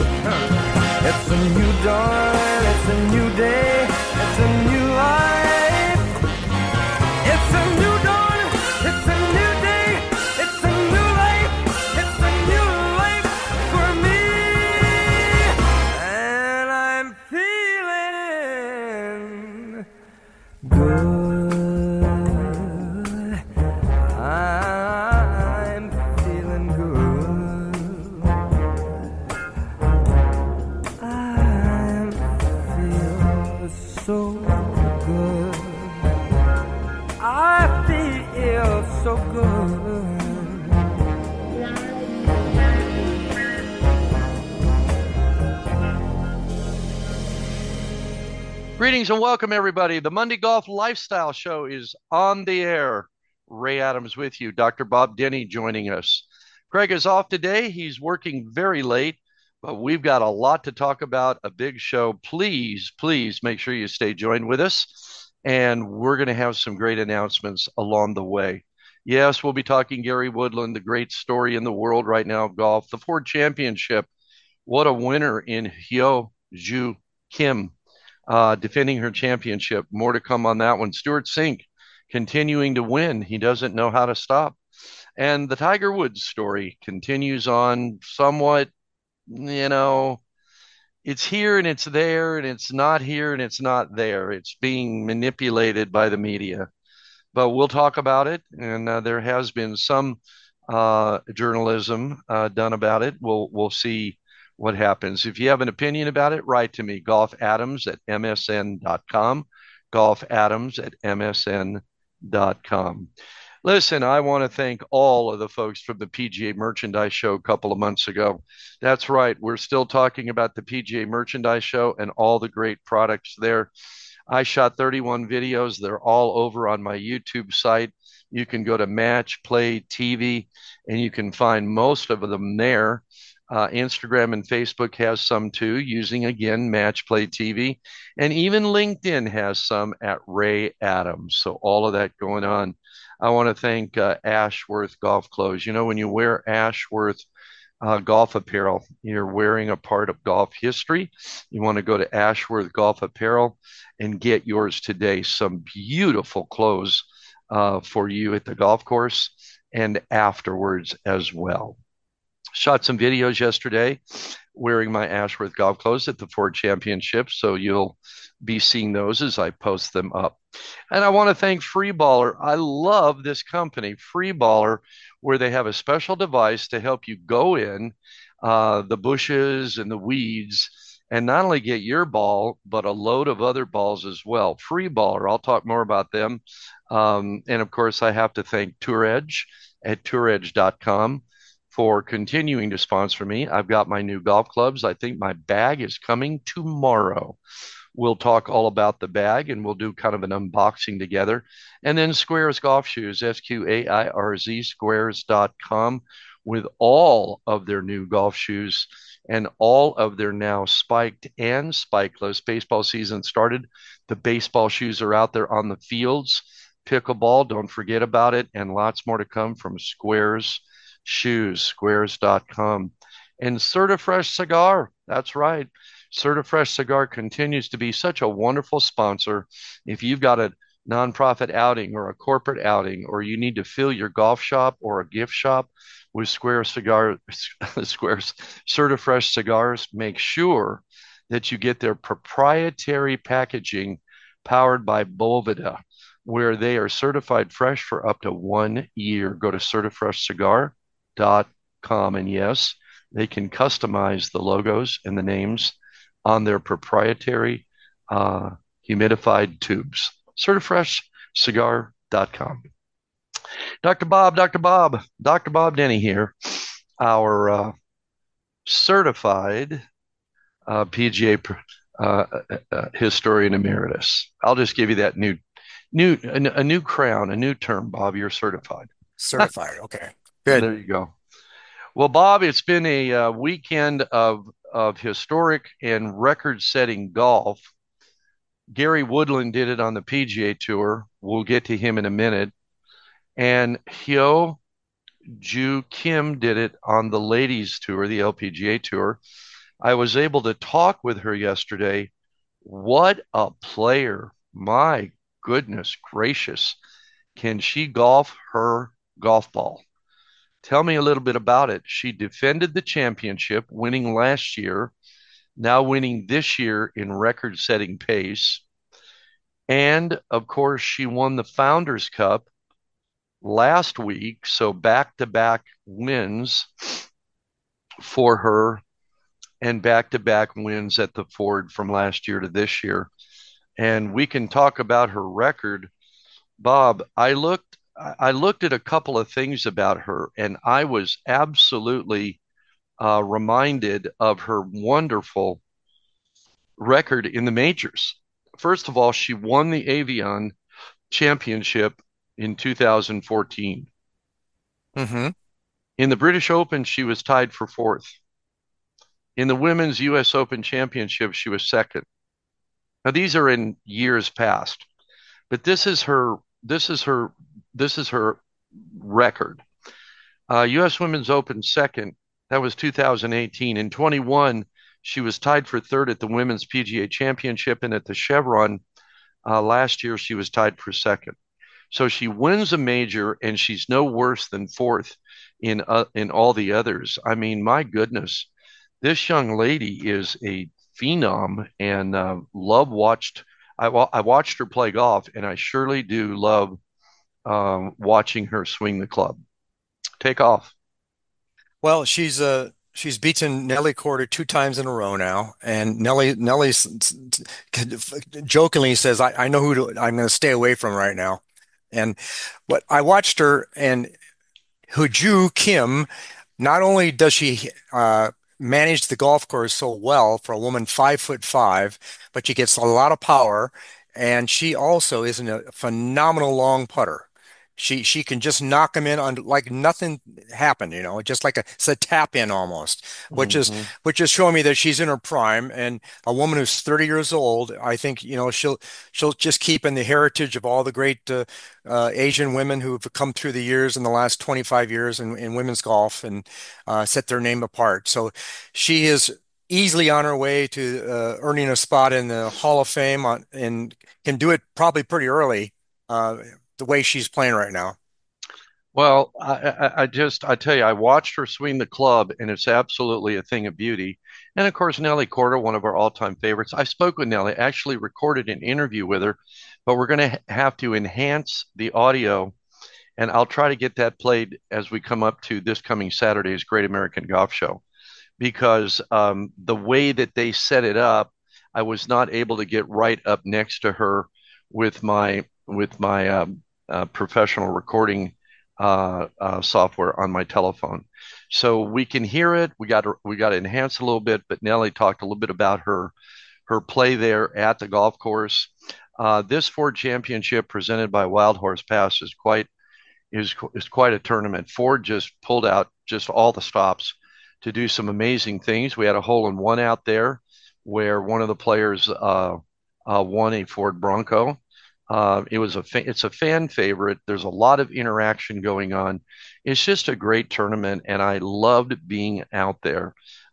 It's a new dawn, it's a new day, it's a new life. It's a new dawn, it's a new day, it's a new life, it's a new life for me. And I'm feeling good. I'm feeling good. I feel so good. I feel so good. Greetings and welcome, everybody. The Monday Golf Lifestyle Show is on the air. Ray Adams with you. Dr. Bob Denny joining us. Craig is off today. He's working very late, but we've got a lot to talk about, a big show. Please, please make sure you stay joined with us, and we're going to have some great announcements along the way. Yes, we'll be talking Gary Woodland, the great story in the world right now of golf, the Ford Championship. What a winner in Hyo Joo Kim, defending her championship. More to come on that one. Stewart Cink continuing to win. He doesn't know how to stop. And the Tiger Woods story continues on somewhat, you know, it's here and it's there, and it's not here and it's not there. It's being manipulated by the media. But we'll talk about it. And there has been some journalism done about it. We'll see what happens. If you have an opinion about it, write to me, golfadams@msn.com, golfadams@msn.com. Listen, I want to thank all of the folks from the PGA Merchandise Show a couple of months ago. That's right. We're still talking about the PGA Merchandise Show and all the great products there. I shot 31 videos. They're all over on my YouTube site. You can go to Match Play TV and you can find most of them there. Instagram and Facebook has some too, using again Match Play TV, and even LinkedIn has some at Ray Adams. So all of that going on. I want to thank Ashworth Golf Clothes. You know, when you wear Ashworth golf apparel, you're wearing a part of golf history. You want to go to Ashworth Golf Apparel and get yours today. Some beautiful clothes for you at the golf course and afterwards as well. Shot some videos yesterday wearing my Ashworth golf clothes at the Ford Championship, so you'll be seeing those as I post them up. And I want to thank Freeballer. I love this company, Freeballer, where they have a special device to help you go in the bushes and the weeds and not only get your ball, but a load of other balls as well. Freeballer, I'll talk more about them. And of course, I have to thank Tour Edge at touredge.com for continuing to sponsor me. I've got my new golf clubs. I think my bag is coming tomorrow. We'll talk all about the bag and we'll do kind of an unboxing together. And then Squares Golf Shoes, SQAIRZ, squares.com, with all of their new golf shoes and all of their now spiked and spikeless. Baseball season started. The baseball shoes are out there on the fields. Pickleball, don't forget about it. And lots more to come from Squares Shoes, squares.com. And Certifresh Cigar, that's right. Certifresh Cigar continues to be such a wonderful sponsor. If you've got a nonprofit outing or a corporate outing, or you need to fill your golf shop or a gift shop with Squares Certifresh cigars, make sure that you get their proprietary packaging powered by Boveda, where they are certified fresh for up to 1 year. Go to certifreshcigar.com, and yes, they can customize the logos and the names on their proprietary humidified tubes. Certifreshcigar.com. Dr. Bob Denny here, our certified PGA historian emeritus. I'll just give you that a new crown, a new term, Bob. You're certified. Certified. Okay. Good. There you go. Well, Bob, it's been a weekend of historic and record-setting golf. Gary Woodland did it on the PGA Tour. We'll get to him in a minute. And Hyo Joo Kim did it on the Ladies Tour, the LPGA Tour. I was able to talk with her yesterday. What a player. My goodness gracious. Can she golf her golf ball? Tell me a little bit about it. She defended the championship, winning last year, now winning this year in record setting pace. And of course, she won the Founders Cup last week. So back to back wins for her and back to back wins at the Ford from last year to this year. And we can talk about her record. Bob, I looked at a couple of things about her, and I was absolutely reminded of her wonderful record in the majors. First of all, she won the Avion Championship in 2014. Hmm. In the British Open, she was tied for fourth. In the Women's U.S. Open Championship, she was second. Now these are in years past, but this is her this is her record. U.S. Women's Open second, that was 2018. In 21, she was tied for third at the Women's PGA Championship, and at the Chevron last year, she was tied for second. So she wins a major, and she's no worse than fourth in all the others. I mean, my goodness, this young lady is a phenom, and love watched. I watched her play golf, and I surely do love watching her swing the club. Take off. Well, she's beaten Nelly Korda 2 times in a row now, and Nelly jokingly says, I know I'm going to stay away from right now." And what I watched her and Huju Kim, not only does she manage the golf course so well for a woman 5'5", but she gets a lot of power, and she also is a phenomenal long putter. She can just knock them in on like nothing happened, just like it's a tap in almost, which is Mhm. which is showing me that she's in her prime. And a woman who's 30 years old, I think, she'll just keep in the heritage of all the great Asian women who've come through the years in the last 25 years in women's golf, and set their name apart. So she is easily on her way to earning a spot in the Hall of Fame, and can do it probably pretty early, the way she's playing right now. Well, I tell you, I watched her swing the club, and it's absolutely a thing of beauty. And of course, Nelly Corda, one of our all-time favorites. I spoke with Nelly, actually recorded an interview with her, but we're going to have to enhance the audio, and I'll try to get that played as we come up to this coming Saturday's Great American Golf Show, because the way that they set it up, I was not able to get right up next to her with my professional recording software on my telephone. So we can hear it. We got to enhance a little bit. But Nelly talked a little bit about her play there at the golf course. This Ford Championship presented by Wild Horse Pass is quite a tournament. Ford just pulled out just all the stops to do some amazing things. We had a hole in one out there where one of the players won a Ford Bronco. It's a fan favorite. There's a lot of interaction going on. It's just a great tournament, and I loved being out there.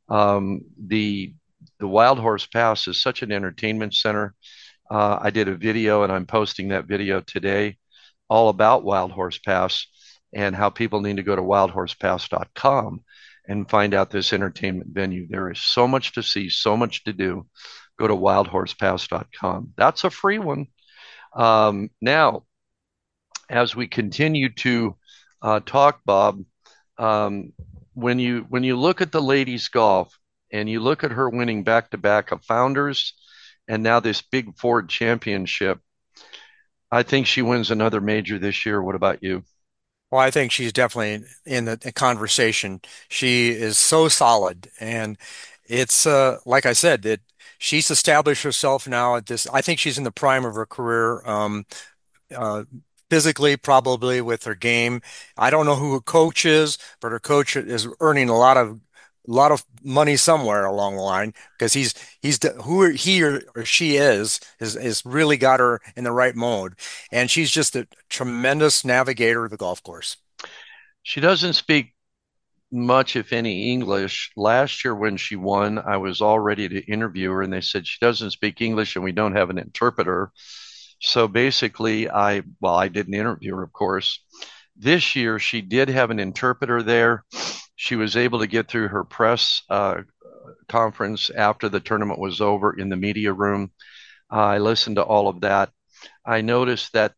The Wild Horse Pass is such an entertainment center. I did a video, and I'm posting that video today, all about Wild Horse Pass and how people need to go to wildhorsepass.com and find out this entertainment venue. There is so much to see, so much to do. Go to wildhorsepass.com. That's a free one. Now, as we continue to talk, Bob, um, when you look at the ladies' golf and you look at her winning back to back of Founders and now this big Ford Championship, I think she wins another major this year. What about you? Well, I think she's definitely in the conversation. She is so solid, and it's like I said, that she's established herself now at this. I think she's in the prime of her career. Uh, Physically, probably with her game. I don't know who her coach is, but her coach is earning a lot of money somewhere along the line, because who he or she is really got her in the right mode, and she's just a tremendous navigator of the golf course. She doesn't speak much, if any, English. Last year when she won, I was all ready to interview her, and they said she doesn't speak English and we don't have an interpreter. So basically, I didn't interview her, of course. This year, she did have an interpreter there. She was able to get through her press conference after the tournament was over in the media room. I listened to all of that. I noticed that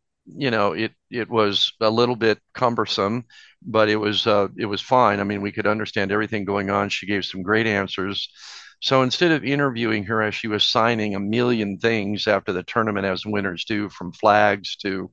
it was a little bit cumbersome, but it was fine. I mean, we could understand everything going on. She gave some great answers. So instead of interviewing her as she was signing a million things after the tournament, as winners do, from flags to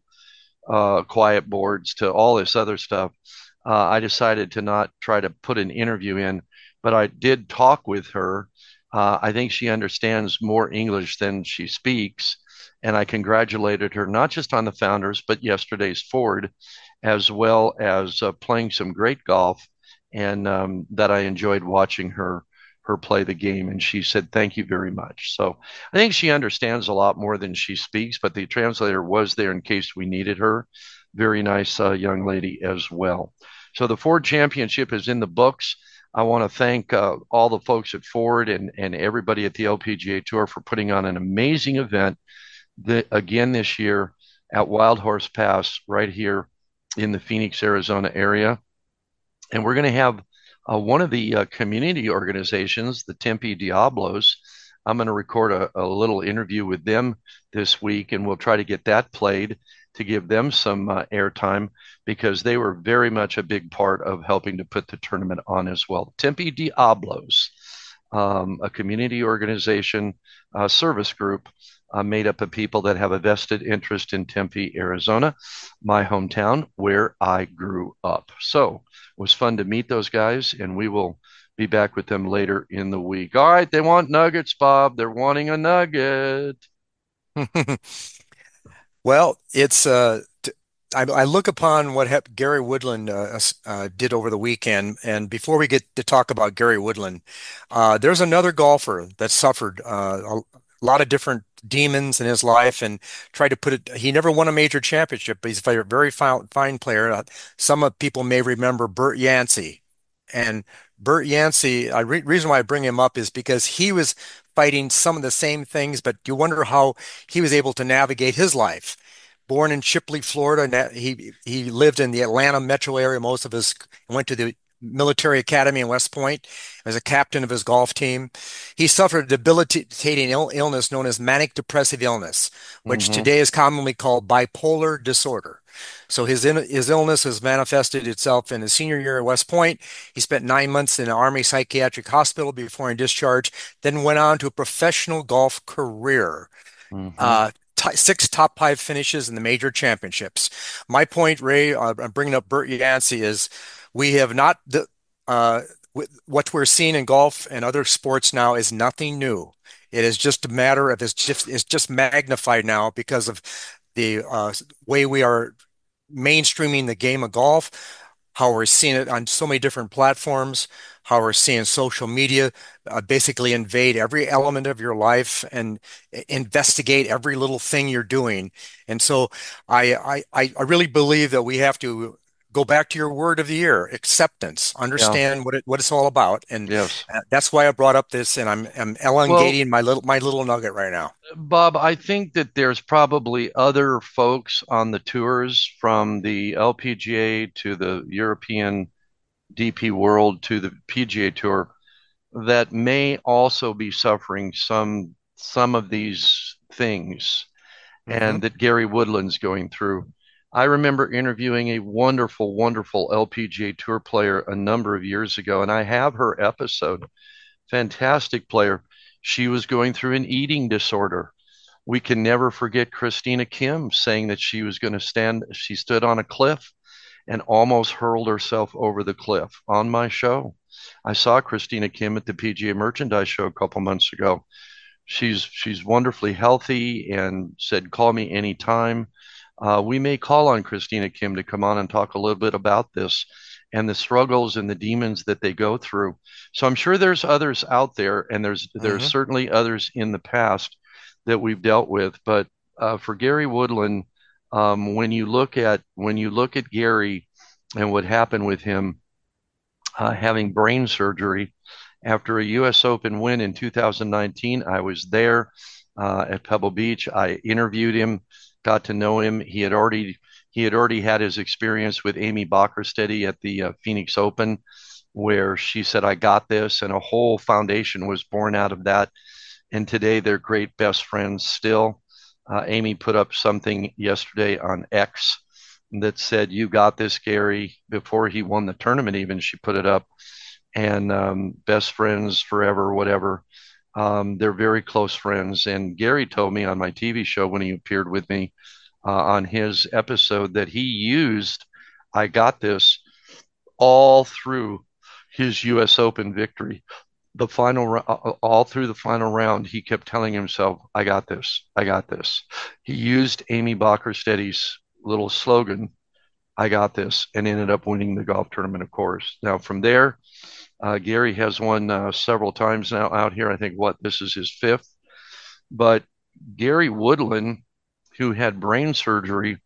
quiet boards to all this other stuff, I decided to not try to put an interview in, but I did talk with her. I think she understands more English than she speaks. And I congratulated her not just on the Founders, but yesterday's Ford, as well as playing some great golf, and that I enjoyed watching her play the game. And she said, "Thank you very much." So I think she understands a lot more than she speaks, but the translator was there in case we needed her. Very nice young lady as well. So the Ford Championship is in the books. I want to thank all the folks at Ford and everybody at the LPGA Tour for putting on an amazing event again this year at Wild Horse Pass right here in the Phoenix, Arizona area. And we're going to have one of the community organizations, the Tempe Diablos. I'm going to record a little interview with them this week, and we'll try to get that played to give them some airtime, because they were very much a big part of helping to put the tournament on as well. Tempe Diablos, a community organization, service group made up of people that have a vested interest in Tempe, Arizona, my hometown where I grew up. So it was fun to meet those guys, and we will be back with them later in the week. All right, they want nuggets, Bob. They're wanting a nugget. Well, I look upon what Gary Woodland did over the weekend, and before we get to talk about Gary Woodland, there's another golfer that suffered a lot of different demons in his life and tried to put it. He never won a major championship, but he's a very fine player. Some of people may remember Bert Yancey, and Bert Yancey. Reason why I bring him up is because he was fighting some of the same things, but you wonder how he was able to navigate his life. Born in Chipley, Florida, he lived in the Atlanta metro area. Most of his went to the military academy in West Point as a captain of his golf team. He suffered a debilitating illness known as manic depressive illness, which Mm-hmm. today is commonly called bipolar disorder. So his illness has manifested itself in his senior year at West Point. He spent 9 months in an Army psychiatric hospital before he discharged, then went on to a professional golf career. Mm-hmm. Uh, Six top five finishes in the major championships. My point, Ray, I'm bringing up Bert Yancey, is we have not uh, what we're seeing in golf and other sports now is nothing new. It is just a matter of it's just magnified now because of the way we are mainstreaming the game of golf, how we're seeing it on so many different platforms, how we're seeing social media basically invade every element of your life and investigate every little thing you're doing. And so I really believe that we have to go back to your word of the year, acceptance, Yeah. understand what it's all about. And Yes. that's why I brought up this, and I'm Well, elongating my little nugget right now. Bob, I think that there's probably other folks on the tours, from the LPGA to the European DP World to the PGA Tour, that may also be suffering some of these things, Hmm. and that Gary Woodland's going through. I remember interviewing a wonderful, wonderful LPGA Tour player a number of years ago, and I have her episode. Fantastic player. She was going through an eating disorder. We can never forget Christina Kim saying that she stood on a cliff and almost hurled herself over the cliff on my show. I saw Christina Kim at the PGA Merchandise Show a couple months ago. She's wonderfully healthy and said, "Call me anytime." We may call on Christina Kim to come on and talk a little bit about this and the struggles and the demons that they go through. So I'm sure there's others out there, and there's Hmm. certainly others in the past that we've dealt with. But for Gary Woodland, when you look at Gary and what happened with him, having brain surgery after a U.S. Open win in 2019. I was there at Pebble Beach. I interviewed him, got to know him. He had already had his experience with Amy Bockersteady at the Phoenix Open, where she said, "I got this," and a whole foundation was born out of that. And today they're great best friends still. Amy put up something yesterday on X that said, "You got this, Gary." Before he won the tournament, even she put it up, and best friends forever, whatever. They're very close friends. And Gary told me on my TV show when he appeared with me on his episode that he used "I got this" all through his U.S. Open victory. All through the final round, he kept telling himself, "I got this. I got this." He used Amy Bockersteady's little slogan, "I got this," and ended up winning the golf tournament, of course. Now, from there, Gary has won several times now out here. I think this is his fifth. But Gary Woodland, who had brain surgery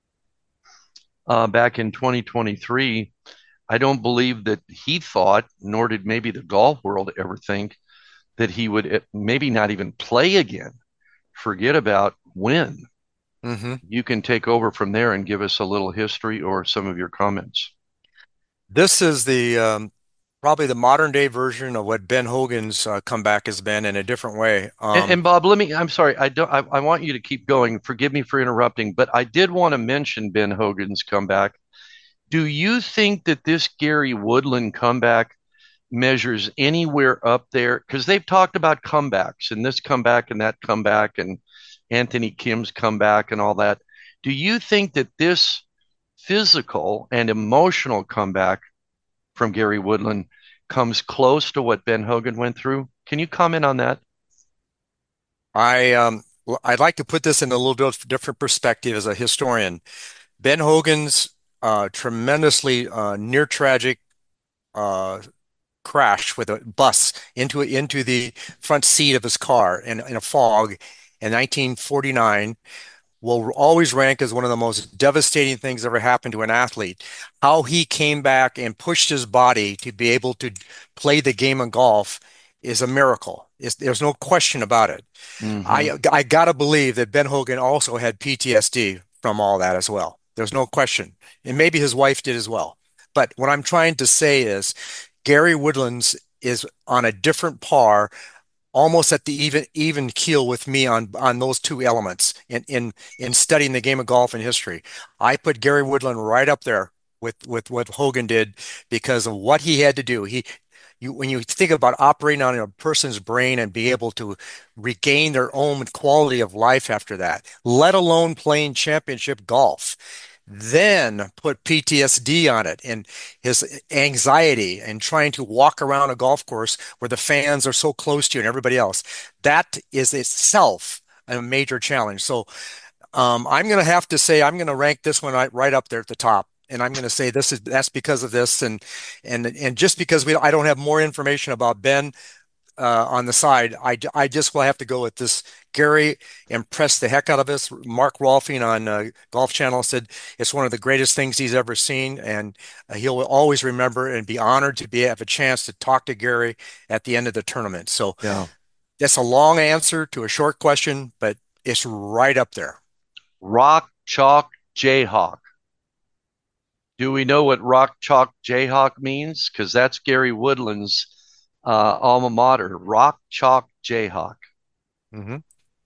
back in 2023, I don't believe that he thought, nor did maybe the golf world ever think, that he would maybe not even play again. Forget about win. Hmm. You can take over from there and give us a little history or some of your comments. This is the probably the modern day version of what Ben Hogan's comeback has been in a different way. And Bob, I'm sorry, I want you to keep going. Forgive me for interrupting, but I did want to mention Ben Hogan's comeback. Do you think that this Gary Woodland comeback measures anywhere up there? Because they've talked about comebacks and this comeback and that comeback and Anthony Kim's comeback and all that. Do you think that this physical and emotional comeback from Gary Woodland comes close to what Ben Hogan went through? Can you comment on that? I'd like to put this in a little bit different perspective as a historian. Ben Hogan's tremendously near tragic uh, crash with a bus into the front seat of his car in a fog in 1949 will always rank as one of the most devastating things ever happened to an athlete. How he came back and pushed his body to be able to play the game of golf is a miracle. There's no question about it. Mm-hmm. I gotta believe that Ben Hogan also had PTSD from all that as well. There's no question. And maybe his wife did as well. But what I'm trying to say is Gary Woodlands is on a different par, almost at the even keel with me on those two elements in studying the game of golf and history. I put Gary Woodland right up there with what Hogan did because of what he had to do. When you think about operating on a person's brain and be able to regain their own quality of life after that, let alone playing championship golf, then put PTSD on it and his anxiety and trying to walk around a golf course where the fans are so close to you and everybody else. That is itself a major challenge. So I'm going to have to say I'm going to rank this one right up there at the top. And I'm going to say that's because of this, and just because I don't have more information about Ben on the side, I just will have to go with this. Gary impressed the heck out of us. Mark Rolfing on Golf Channel said it's one of the greatest things he's ever seen, and he'll always remember and be honored to have a chance to talk to Gary at the end of the tournament. So Yeah. that's a long answer to a short question, but it's right up there. Rock Chalk Jayhawk. Do we know what Rock Chalk Jayhawk means? Because that's Gary Woodland's alma mater, Rock Chalk Jayhawk. Hmm.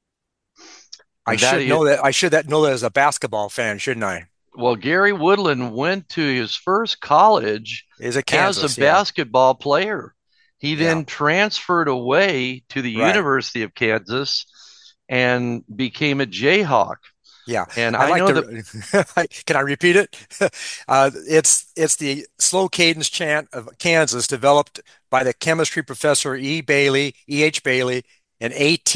I And that should is, know that. I should know that as a basketball fan, shouldn't I? well, Gary Woodland went to his first college Is it as a Kansas? Yeah. basketball player. He Yeah. then transferred away to the Right. University of Kansas and became a Jayhawk. Yeah, And I'd I like know that, to. Can I repeat it? It's the slow cadence chant of Kansas, developed by the chemistry professor E. H. Bailey, in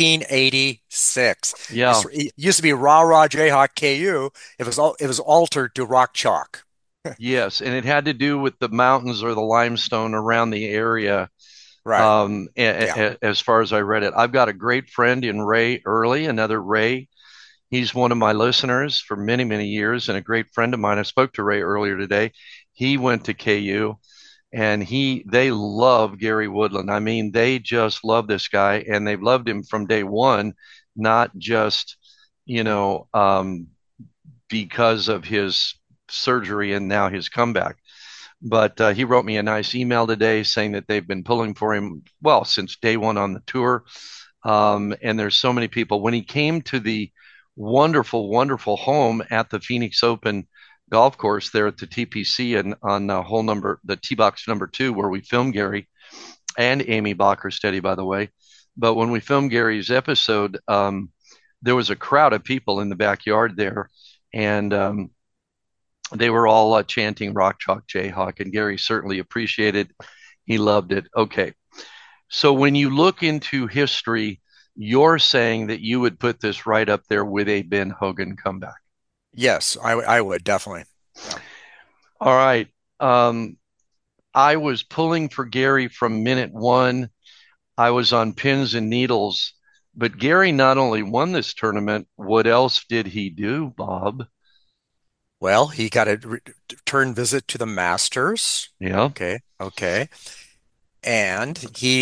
1886. yeah, It used to be Rah Rah Jayhawk KU. It was altered to Rock Chalk. yes. And it had to do with the mountains or the limestone around the area. Right. Yeah. As far as I read it, I've got a great friend in Ray Early, another Ray. He's one of my listeners for many, many years and a great friend of mine. I spoke to Ray earlier today. He went to KU. and they love Gary Woodland. I mean, they just love this guy, and they've loved him from day one, not just you know because of his surgery and now his comeback. But he wrote me a nice email today saying that they've been pulling for him, well, since day one on the tour. And there's so many people. When he came to the wonderful, wonderful home at the Phoenix Open golf course there at the TPC and on the T box number 2, where we filmed Gary and Amy Steady, by the way. But when we filmed Gary's episode, there was a crowd of people in the backyard there, and they were all chanting Rock Chalk Jayhawk, and Gary certainly appreciated. He loved it. Okay, so when you look into history, you're saying that you would put this right up there with a Ben Hogan comeback. Yes, I would definitely. Yeah. All right. I was pulling for Gary from minute one. I was on pins and needles, but Gary not only won this tournament, what else did he do, Bob? Well, he got a return visit to the Masters. Yeah. Okay, okay. And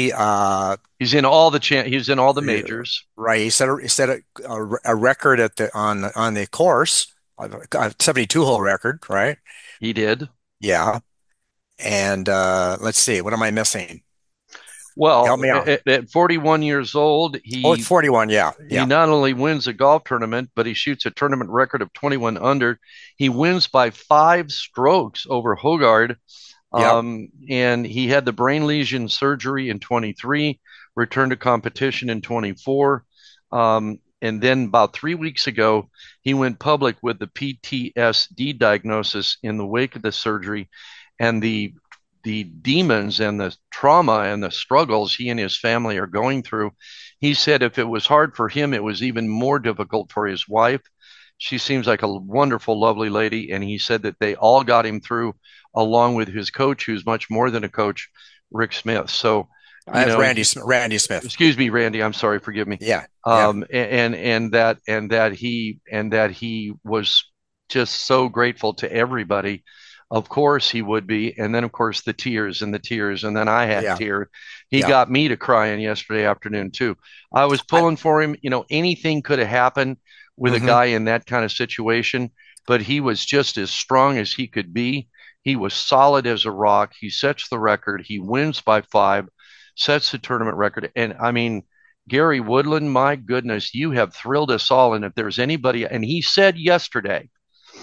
He's in all the majors. right, he set a record at the on the course, a 72 hole record, right? He did. Yeah. And let's see, what am I missing? Help Well, me out. at 41 years old, Oh, it's 41. Yeah, he yeah, not only wins a golf tournament, but he shoots a tournament record of 21 under. He wins by 5 strokes over Hogard. yeah. And he had the brain lesion surgery in 23, returned to competition in 24. And then about 3 weeks ago, he went public with the PTSD diagnosis in the wake of the surgery and the demons and the trauma and the struggles he and his family are going through. He said if it was hard for him, it was even more difficult for his wife. She seems like a wonderful, lovely lady. And he said that they all got him through, along with his coach, who's much more than a coach, Rick Smith. So, I have Randy Smith. excuse me, Randy. I'm sorry. Forgive me. Yeah, yeah. And that he was just so grateful to everybody. Of course he would be, and then of course the tears and the tears, and then I had Yeah, tears. He yeah. got me to crying yesterday afternoon too. I was I, pulling for him. Anything could have happened with a hmm guy in that kind of situation, but he was just as strong as he could be. He was solid as a rock. He sets the record. He wins by 5, sets the tournament record. And I mean, Gary Woodland, my goodness, you have thrilled us all. And if there's anybody, and he said yesterday,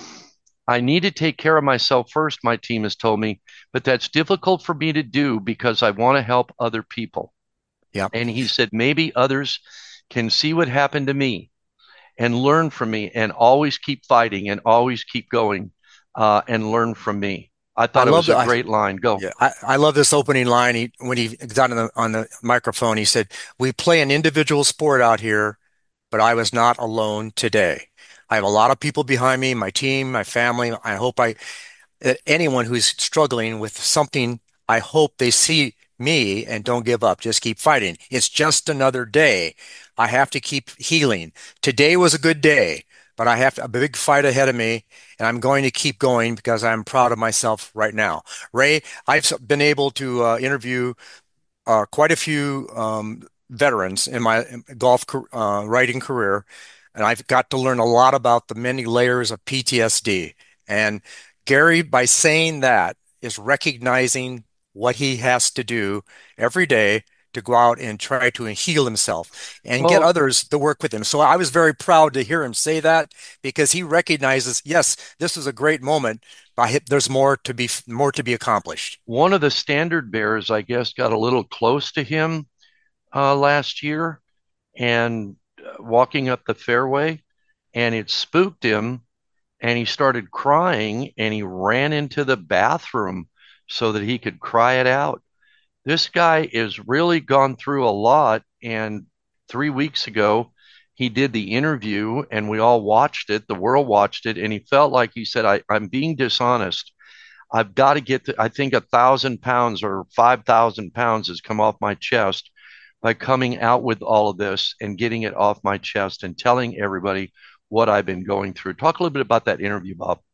I need to take care of myself first, my team has told me, but that's difficult for me to do because I want to help other people. yeah. And he said, maybe others can see what happened to me and learn from me and always keep fighting and always keep going and learn from me. I I thought it love was a that. great line. Go. Yeah, I love this opening line. When he got on the microphone, he said, "We play an individual sport out here, but I was not alone today. I have a lot of people behind me, my team, my family. I hope that anyone who's struggling with something, I hope they see me and don't give up. Just keep fighting. It's just another day. I have to keep healing. Today was a good day, but I have a big fight ahead of me, and I'm going to keep going because I'm proud of myself right now." Ray, I've been able to interview quite a few veterans in my golf writing career, and I've got to learn a lot about the many layers of PTSD. And Gary, by saying that, is recognizing what he has to do every day to go out and try to heal himself and get Well, others to work with him. So I was very proud to hear him say that because he recognizes, yes, this is a great moment, but there's more to be accomplished. one of the standard bearers, I guess, got a little close to him last year and walking up the fairway, and it spooked him, and he started crying, and he ran into the bathroom so that he could cry it out. This guy is really gone through a lot, and 3 weeks ago he did the interview, and we all watched it. The world watched it, and he felt like he said, I'm being dishonest. I've got to get I think 1,000 pounds or 5,000 pounds has come off my chest by coming out with all of this and getting it off my chest and telling everybody what I've been going through. Talk a little bit about that interview, Bob.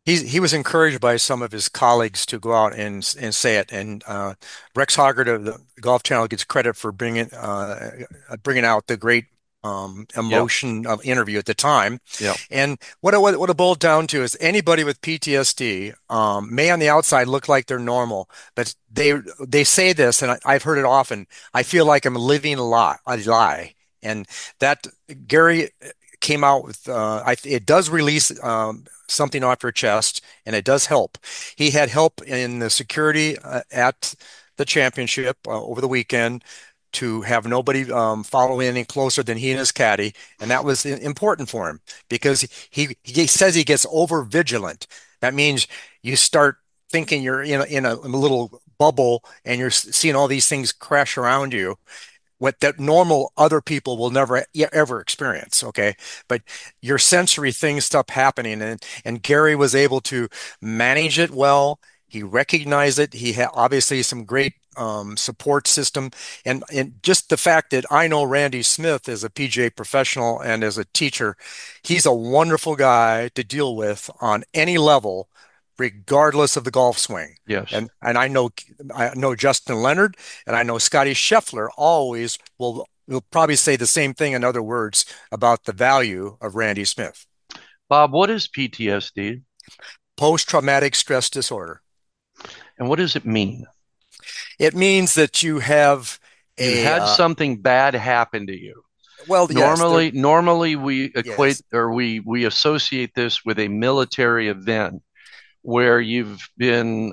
he was encouraged by some of his colleagues to go out and say it. And Rex Hoggard of the Golf Channel gets credit for bringing out the great Yeah, emotion of interview at the time. yeah. And what it boiled down to is anybody with PTSD may on the outside look like they're normal, but they say this, and I've heard it often. I feel like I'm living a lie. And that Gary came out with it does release something off your chest, and it does help. He had help in the security at the championship over the weekend to have nobody follow in any closer than he and his caddy, and that was important for him because he says he gets over vigilant. That means you start thinking you're in a little bubble and you're seeing all these things crash around you what that normal other people will never ever experience. Okay. But your sensory things stop happening. And Gary was able to manage it well. He recognized it. He had obviously some great support system. And just the fact that I know Randy Smith as a PGA professional and as a teacher, he's a wonderful guy to deal with on any level, regardless of the golf swing. Yes. And I know Justin Leonard and I know Scotty Scheffler always will probably say the same thing in other words about the value of Randy Smith. Bob, what is PTSD Post-traumatic stress disorder. and what does it mean? It means that you have You've a had something bad happen to you. well, yes, there, Normally we equate yes, or we associate this with a military event where you've been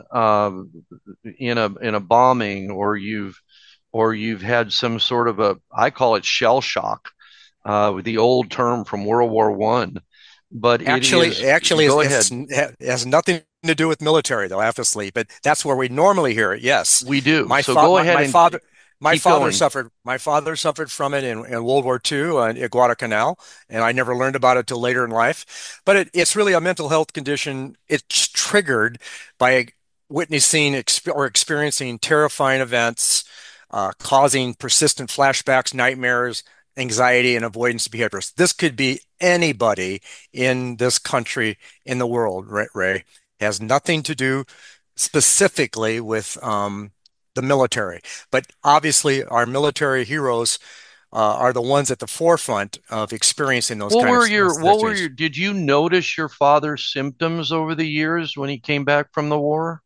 in a bombing or you've had some sort of a I call it shell shock, with the old term from World War One. But it actually, is actually, go it's, ahead. it has nothing to do with military, though. I have to sleep, but that's where we normally hear it. Yes, We do. my So fa go my, ahead my and father, my keep father going. suffered. My father suffered from it in World War II at Guadalcanal, and I never learned about it till later in life. But it's really a mental health condition. It's triggered by witnessing or experiencing terrifying events, causing persistent flashbacks, nightmares, anxiety, and avoidance behaviors. This could be anybody in this country, in the world, Ray. It has nothing to do specifically with the military. But obviously, our military heroes are the ones at the forefront of experiencing those What kind of were your what were situations. your did you notice your father's symptoms over the years when he came back from the war?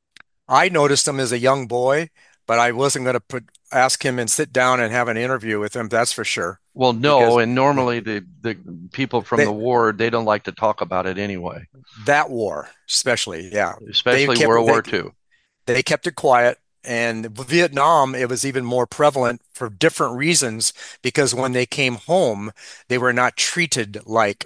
I noticed him as a young boy, but I wasn't going to ask him and sit down and have an interview with him, that's for sure, Well, no, because and normally the people from they, the war, they don't like to talk about it anyway, that war, especially, yeah, they especially kept World they War II. they kept it quiet. And Vietnam, it was even more prevalent for different reasons because when they came home, they were not treated like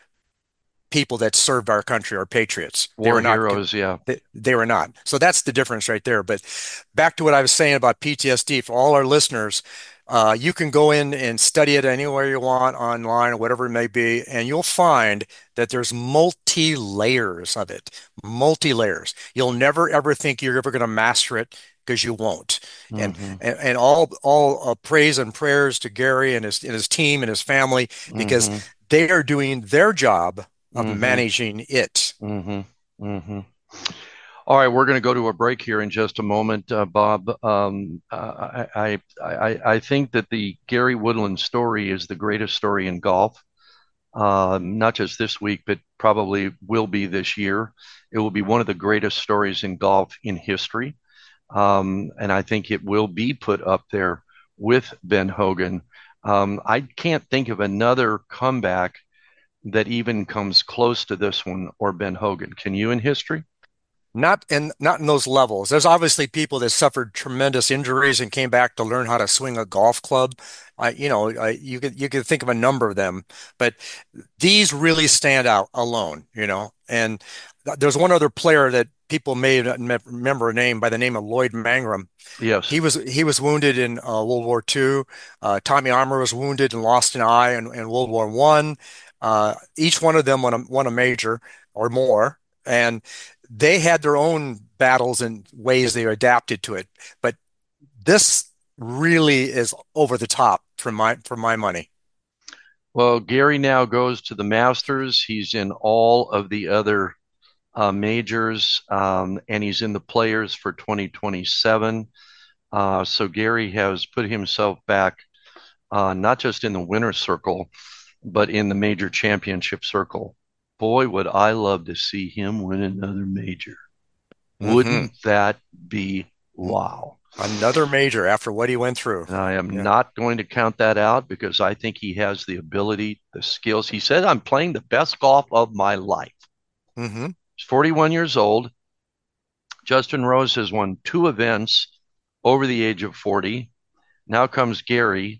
people that served our country or patriots. They War were not. heroes, yeah. They were not. So that's the difference right there. But back to what I was saying about PTSD for all our listeners, you can go in and study it anywhere you want online or whatever it may be, and you'll find that there's multi layers of it, multi layers. You'll never ever think you're ever going to master it because you won't. And Hmm. and all praise and prayers to Gary and his team and his family because Hmm. they are doing their job of Hmm. managing it. Hmm. Hmm. All right, we're going to go to a break here in just a moment, Bob. I think that the Gary Woodland story is the greatest story in golf, not just this week, but probably will be this year. It will be one of the greatest stories in golf in history. And I think it will be put up there with Ben Hogan. I can't think of another comeback that even comes close to this one or Ben Hogan. Can you in history? Not in those levels. There's obviously people that suffered tremendous injuries and came back to learn how to swing a golf club. You could think of a number of them, but these really stand out alone. And there's one other player that people may not remember a name by the name of Lloyd Mangrum. Yes. He was wounded in World War II. Tommy Armour was wounded and lost an eye in World War One. Each one of them won a major or more, and they had their own battles and ways they adapted to it. But this really is over the top for my money. Well, Gary now goes to the Masters. He's in all of the other majors, and he's in the players for 2027. So Gary has put himself back, not just in the winner's circle, but in the major championship circle. Boy, would I love to see him win another major. Wouldn't that be wow? Another major after what he went through. I am not going to count that out because I think he has the ability, the skills. He said, I'm playing the best golf of my life. He's 41 years old. Justin Rose has won 2 events over the age of 40. Now comes Gary.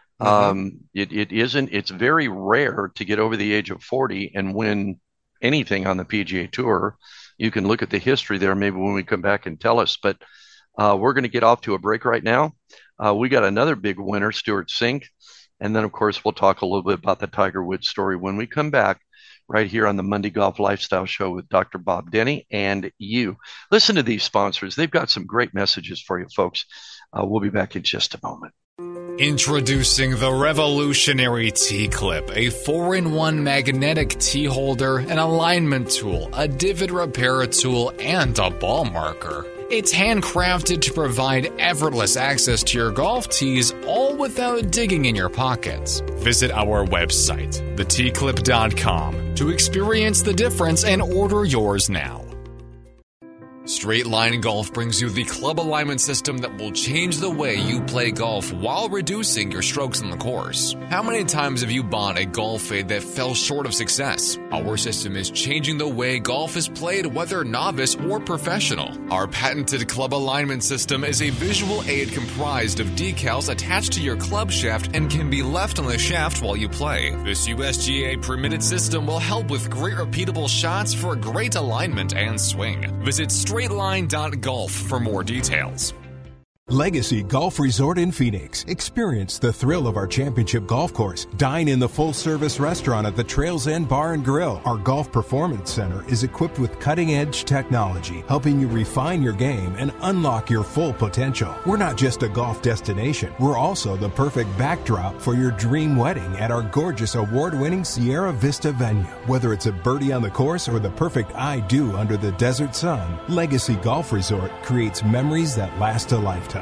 It's very rare to get over the age of 40 and win anything on the PGA Tour. You can look at the history there maybe when we come back and tell us, but we're going to get off to a break right now. We got another big winner, Stewart Cink. And then, of course, we'll talk a little bit about the Tiger Woods story when we come back right here on the Monday Golf Lifestyle Show with Dr. Bob Denny and you. Listen to these sponsors. They've got some great messages for you, folks. We'll be back in just a moment. Introducing the revolutionary T-Clip, a 4-in-1 magnetic T-holder, an alignment tool, a divot repair tool, and a ball marker. It's handcrafted to provide effortless access to your golf tees, all without digging in your pockets. Visit our website, thetclip.com, to experience the difference and order yours now. Straight Line Golf brings you the club alignment system that will change the way you play golf while reducing your strokes on the course. How many times have you bought a golf fade that fell short of success? Our system is changing the way golf is played, whether novice or professional. Our patented club alignment system is a visual aid comprised of decals attached to your club shaft and can be left on the shaft while you play. This USGA permitted system will help with great repeatable shots for great alignment and swing. Visit straightline.golf for more details. Legacy Golf Resort in Phoenix. Experience the thrill of our championship golf course. Dine in the full-service restaurant at the Trails End Bar and Grill. Our Golf Performance Center is equipped with cutting-edge technology, helping you refine your game and unlock your full potential. We're not just a golf destination. We're also the perfect backdrop for your dream wedding at our gorgeous award-winning Sierra Vista venue. Whether it's a birdie on the course or the perfect I do under the desert sun, Legacy Golf Resort creates memories that last a lifetime.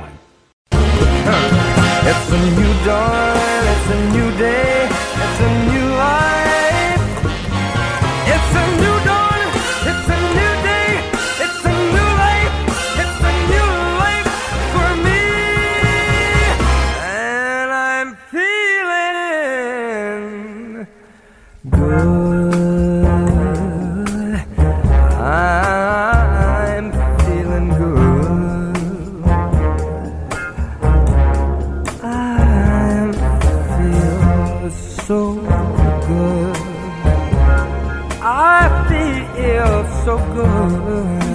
It's a new dawn, it's a new day, it's a new life. It's a new dawn, it's a new day, it's a new life. It's a new life for me. And I'm feeling good. I'm feeling good. So good. I feel so good.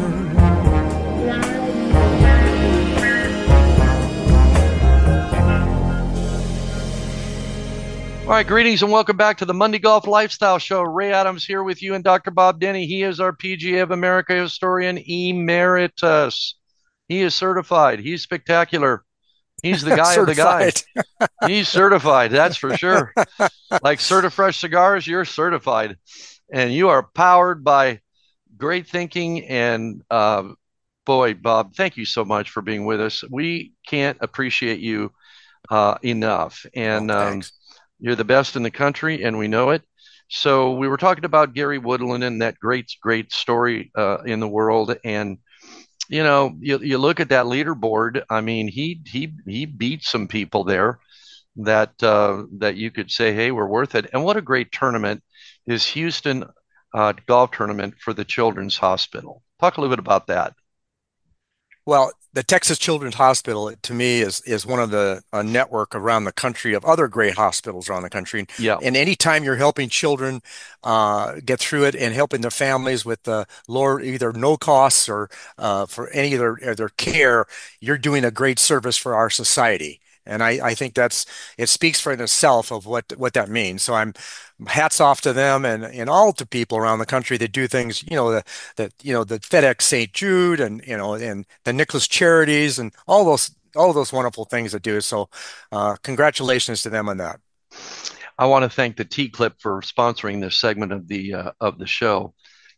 All right, greetings and welcome back to the Monday Golf Lifestyle Show. Ray Adams here with you and Dr. Bob Denny. He is our PGA of America historian emeritus. He is certified. He's spectacular. He's the guy of the guys. He's certified, that's for sure. Like Certifresh cigars, you're certified. And you are powered by great thinking. And boy, Bob, thank you so much for being with us. We can't appreciate you enough. And you're the best in the country, and we know it. So we were talking about Gary Woodland and that great story in the world. And you know, you look at that leaderboard. I mean, he beat some people there that you could say, hey, we're worth it. And what a great tournament is Houston golf tournament for the Children's Hospital. Talk a little bit about that. Well, the Texas Children's Hospital, to me, is one of the network around the country of other great hospitals around the country. Yeah. And anytime you're helping children get through it and helping their families with lower either no costs or for any of their care, you're doing a great service for our society. And I think it speaks for itself of what that means. So I'm hats off to them and all to people around the country that do things, the FedEx St. Jude and the Nicholas Charities and all those wonderful things that do. So congratulations to them on that. I want to thank the T-Clip for sponsoring this segment of the show.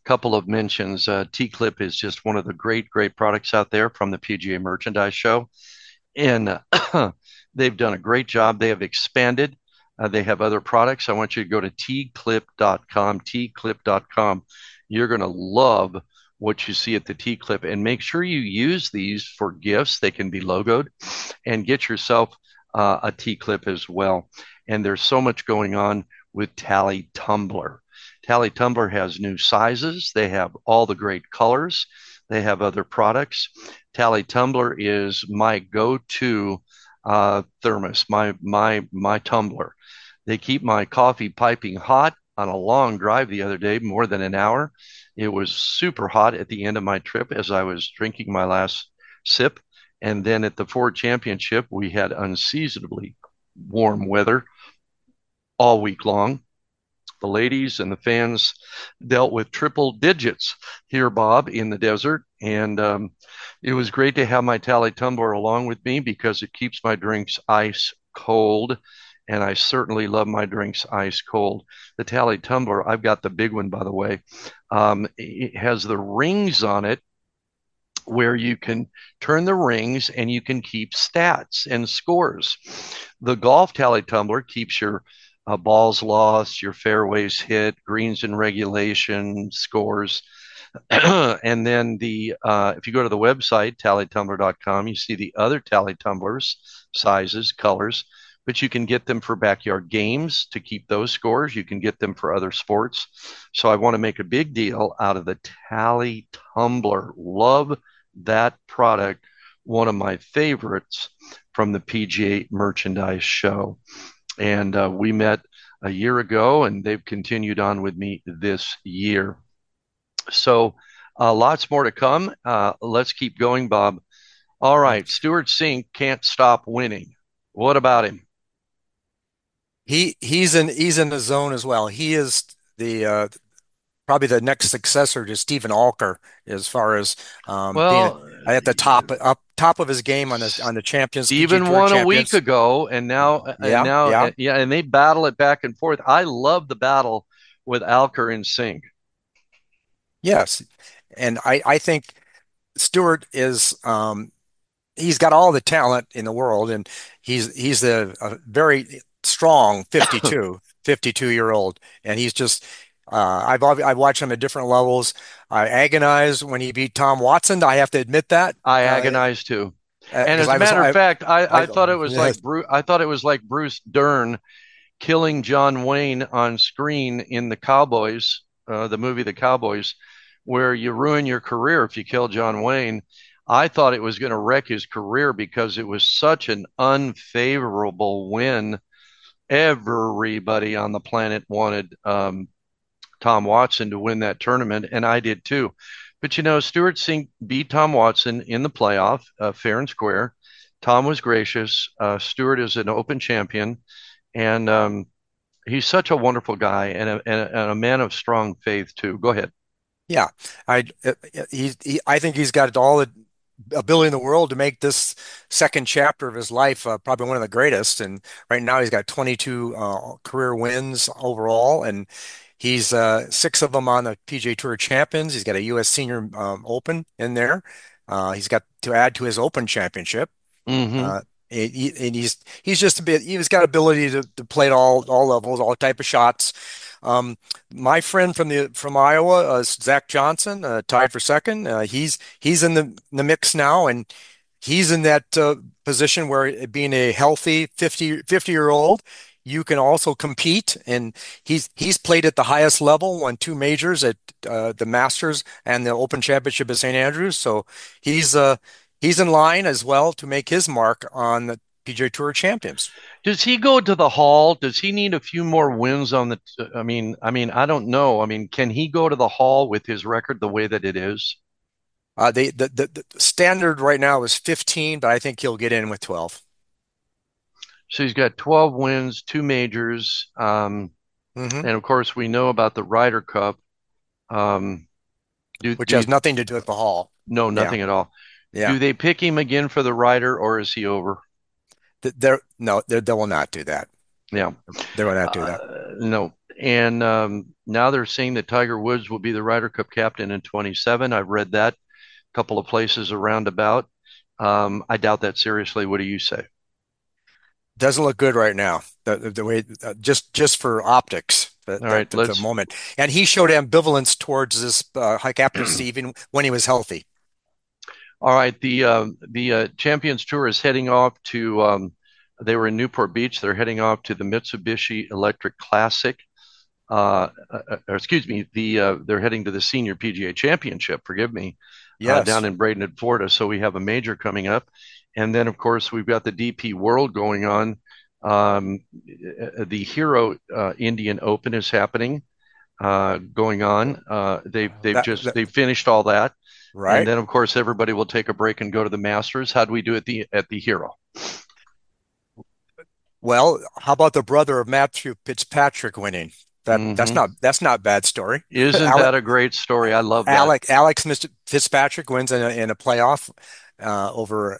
couple of mentions. T-Clip is just one of the great products out there from the PGA Merchandise Show. And they've done a great job. They have expanded. They have other products. I want you to go to tclip.com, tclip.com. You're going to love what you see at the T-Clip, and make sure you use these for gifts. They can be logoed, and get yourself a T-Clip as well. And there's so much going on with Tally Tumbler. Tally Tumbler has new sizes. They have all the great colors. They have other products. Tally Tumbler is my go-to thermos, my tumbler. They keep my coffee piping hot. On a long drive the other day, more than an hour, it was super hot at the end of my trip as I was drinking my last sip. And then at the Ford Championship, we had unseasonably warm weather all week long. The ladies and the fans dealt with triple digits here, Bob, in the desert. And it was great to have my Tally Tumbler along with me because it keeps my drinks ice cold. And I certainly love my drinks ice cold. The Tally Tumbler, I've got the big one, by the way. It has the rings on it where you can turn the rings and you can keep stats and scores. The Golf Tally Tumbler keeps your balls lost, your fairways hit, greens in regulation, scores. And then if you go to the website, tallytumbler.com, you see the other Tally Tumblers, sizes, colors, but you can get them for backyard games to keep those scores. You can get them for other sports. So I want to make a big deal out of the Tally Tumbler. Love that product. One of my favorites from the PGA Merchandise Show. And we met a year ago, and they've continued on with me this year. So lots more to come. Let's keep going, Bob. All right, Stewart Cink can't stop winning. What about him? He's in the zone as well. He is the probably the next successor to Stephen Alker as far as being Well, at the top of his game on the Champions PGA Stephen Tour won a week champions. ago, and now, Yeah. yeah, and they battle it back and forth. I love the battle with Alker and Cink. Yes. And I think Stewart is he's got all the talent in the world, and he's a very strong 52-year-old, and he's just I've watched him at different levels. I agonized when he beat Tom Watson. I have to admit that I agonize too. And because as a matter of fact, I I thought it was yes, like I thought it was like Bruce Dern killing John Wayne on screen in the Cowboys, the movie The Cowboys, where you ruin your career if you kill John Wayne. I thought it was going to wreck his career because it was such an unfavorable win. Everybody on the planet wanted Tom Watson to win that tournament, and I did too. But Stewart Cink beat Tom Watson in the playoff, fair and square. Tom was gracious. Stewart is an Open champion, and he's such a wonderful guy and a man of strong faith too. Go ahead. yeah. I I think he's got all the ability in the world to make this second chapter of his life probably one of the greatest. And right now he's got 22 career wins overall, and he's six of them on the PGA Tour Champions. He's got a U.S. Senior Open in there. He's got to add to his Open Championship. Mm-hmm. Uh, and he's just a bit. He's got ability to play at all levels, all type of shots. My friend from Iowa, Zach Johnson, tied for second. He's in the mix now, and he's in that position where being a healthy 50-year-old, you can also compete. And he's played at the highest level, won two majors at the Masters and the Open Championship at St. Andrews. So he's he's in line as well to make his mark on the PGA Tour champions. Does he go to the Hall? Does he need a few more wins on the? I don't know. I mean, can he go to the Hall with his record the way that it is? The standard right now is 15, but I think he'll get in with 12. So he's got 12 wins, two majors, Hmm. and of course we know about the Ryder Cup. Um, do, Which do has you, nothing to do with the Hall. no, Yeah, nothing at all. yeah. Do they pick him again for the Ryder, or is he over? They're no, they will not do that. Yeah. They will not do that. No. And now they're saying that Tiger Woods will be the Ryder Cup captain in 27. I've read that a couple of places around about. I doubt that seriously. What do you say? Doesn't look good right now. The way just for optics All right, at the moment, and he showed ambivalence towards this high captaincy even when he was healthy. All right, the Champions Tour is heading off to. They were in Newport Beach. They're heading off to the Mitsubishi Electric Classic. Or excuse me, they're heading to the Senior PGA Championship. Forgive me, Yes. down in Bradenton, Florida. So we have a major coming up, and then of course we've got the DP World going on. The Hero Indian Open is happening, going on. They've finished all that, Right. and then of course everybody will take a break and go to the Masters. How do we do at the Hero? Well, how about the brother of Matthew Fitzpatrick winning? That's not bad story. Isn't that a great story? I love that. Alex Mr. Fitzpatrick wins in a playoff over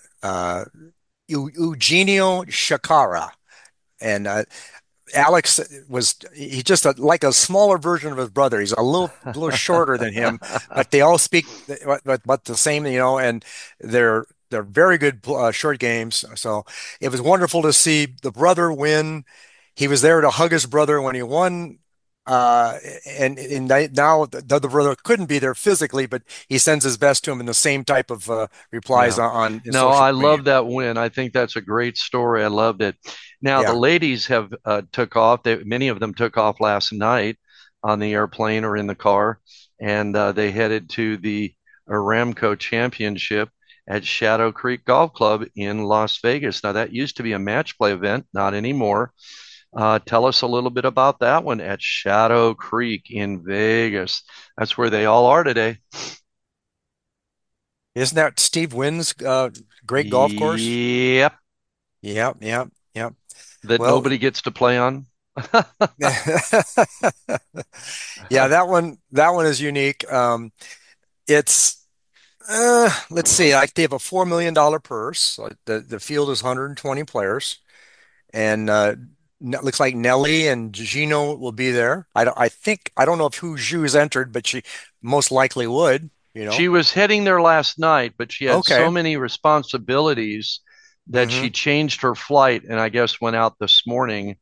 Eugenio Chacarra, and Alex he's just like a smaller version of his brother. He's a little shorter than him, but they all speak but the same, and they're very good short games. So it was wonderful to see the brother win. He was there to hug his brother when he won. And now the other brother couldn't be there physically, but he sends his best to him in the same type of replies on his No, social I media. love that win. I think that's a great story. I loved it. Now the ladies have took off. Many of them took off last night on the airplane or in the car, and they headed to the Aramco Championship at Shadow Creek Golf Club in Las Vegas. Now that used to be a match play event, not anymore. Tell us a little bit about that one at Shadow Creek in Vegas. That's where they all are today. Isn't that Steve Wynn's great golf course? Yep. Yep. That Well, nobody gets to play on. yeah, that one is unique. It's let's see, like they have a $4 million purse. The field is 120 players, and looks like Nelly and Gino will be there. I don't know if Hu Zhu's entered, but she most likely would. She was heading there last night, but she had so Okay. many responsibilities that she Hmm. changed her flight and I guess went out this morning.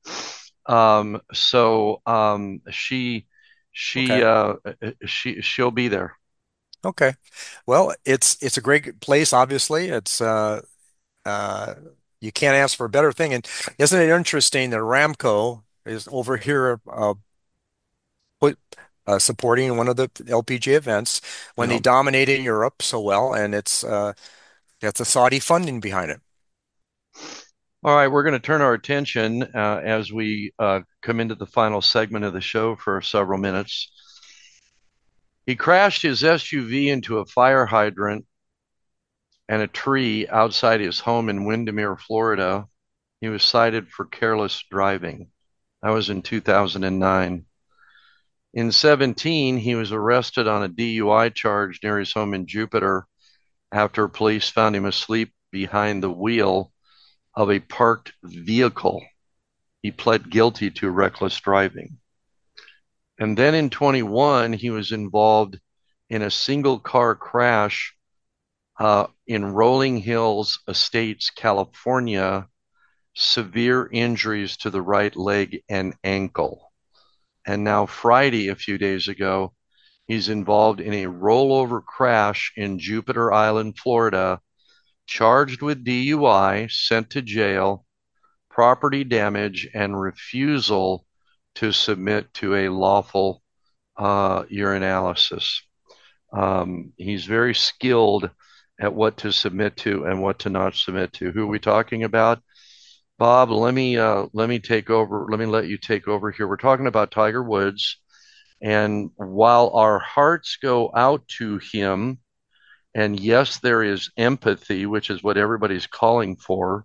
So she she Okay. uh, she'll be there. Okay. Well, it's a great place. Obviously, it's uh, you can't ask for a better thing. And isn't it interesting that Ramco is over here put, supporting one of the LPG events when they No. dominated in Europe so well, and it's got the Saudi funding behind it. All right, we're going to turn our attention as we come into the final segment of the show for several minutes. He crashed his SUV into a fire hydrant and a tree outside his home in Windermere, Florida. He was cited for careless driving. That was in 2009. In 17, he was arrested on a DUI charge near his home in Jupiter after police found him asleep behind the wheel of a parked vehicle. He pled guilty to reckless driving. And then in 21, he was involved in a single car crash in Rolling Hills Estates, California, severe injuries to the right leg and ankle. And now, Friday, a few days ago, he's involved in a rollover crash in Jupiter Island, Florida, charged with DUI, sent to jail, property damage, and refusal to submit to a lawful urinalysis. He's very skilled at what to submit to and what to not submit to. Who are we talking about? Bob, let me take over. Let me let you take over here. We're talking about Tiger Woods, and while our hearts go out to him, and yes, there is empathy, which is what everybody's calling for,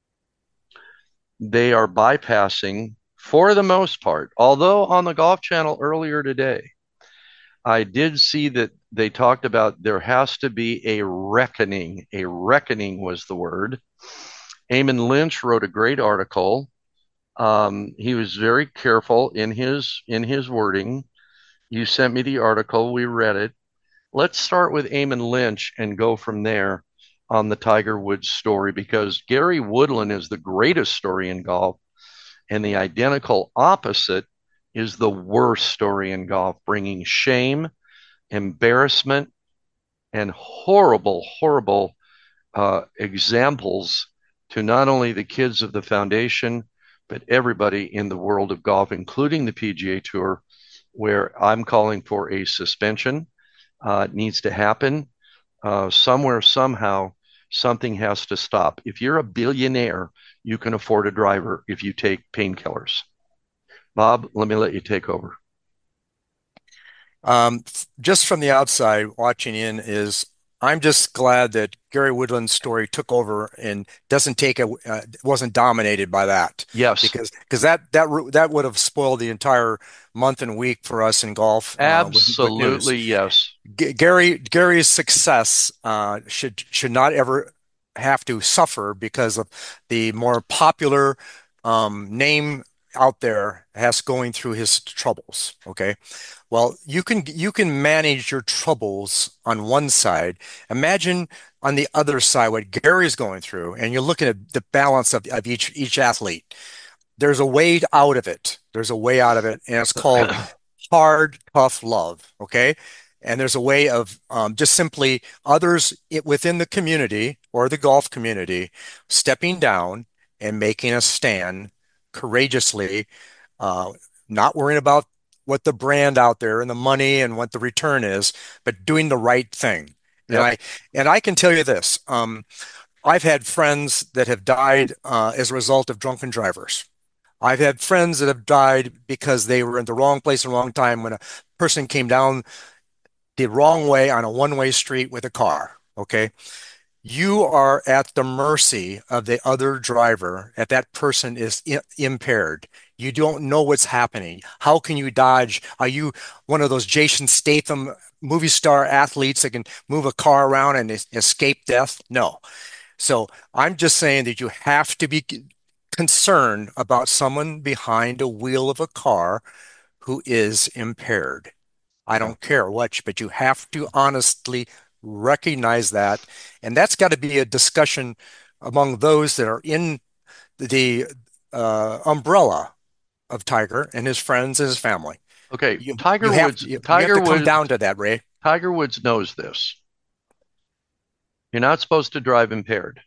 they are bypassing, for the most part. Although on the Golf Channel earlier today, I did see that they talked about there has to be a reckoning. A reckoning was the word. Eamon Lynch wrote a great article He was very careful in his wording. You sent me the article, we read it. Let's start with Eamon Lynch and go from there on the Tiger Woods story, because Gary Woodland is the greatest story in golf, and the identical opposite is the worst story in golf, bringing shame, embarrassment, and horrible, horrible examples to not only the kids of the foundation, but everybody in the world of golf, including the PGA Tour, where I'm calling for a suspension. It needs to happen. Somewhere, somehow, something has to stop. If you're a billionaire, you can afford a driver if you take painkillers. Bob, let me let you take over. Just from the outside watching in is I'm just glad that Gary Woodland's story took over and doesn't take a wasn't dominated by that. Yes, Because that would have spoiled the entire month and week for us in golf with news. absolutely yes. Gary's success should not ever have to suffer because of the more popular name out there has going through his troubles. Okay. Well, you can manage your troubles on one side. Imagine on the other side what Gary's going through, and you're looking at the balance of each athlete. There's a way out of it. There's a way out of it, and it's called hard, tough love. Okay. And there's a way of just simply others within the community or the golf community stepping down and making a stand courageously, uh, not worrying about what the brand out there and the money and what the return is, but doing the right thing. And Yep. I can tell you this. I've had friends that have died as a result of drunken drivers. I've had friends that have died because they were in the wrong place at the wrong time when a person came down the wrong way on a one-way street with a car. Okay. You are at the mercy of the other driver if that person is impaired. You don't know what's happening. How can you dodge? Are you one of those Jason Statham movie star athletes that can move a car around and escape death? No. So I'm just saying that you have to be concerned about someone behind a wheel of a car who is impaired. I Yeah. don't care what, but you have to honestly recognize that. And that's got to be a discussion among those that are in the umbrella of Tiger and his friends and his family. Okay. You Tiger you have Woods. you have Tiger to come Woods. down to that, Ray. Tiger Woods knows this. You're not supposed to drive impaired.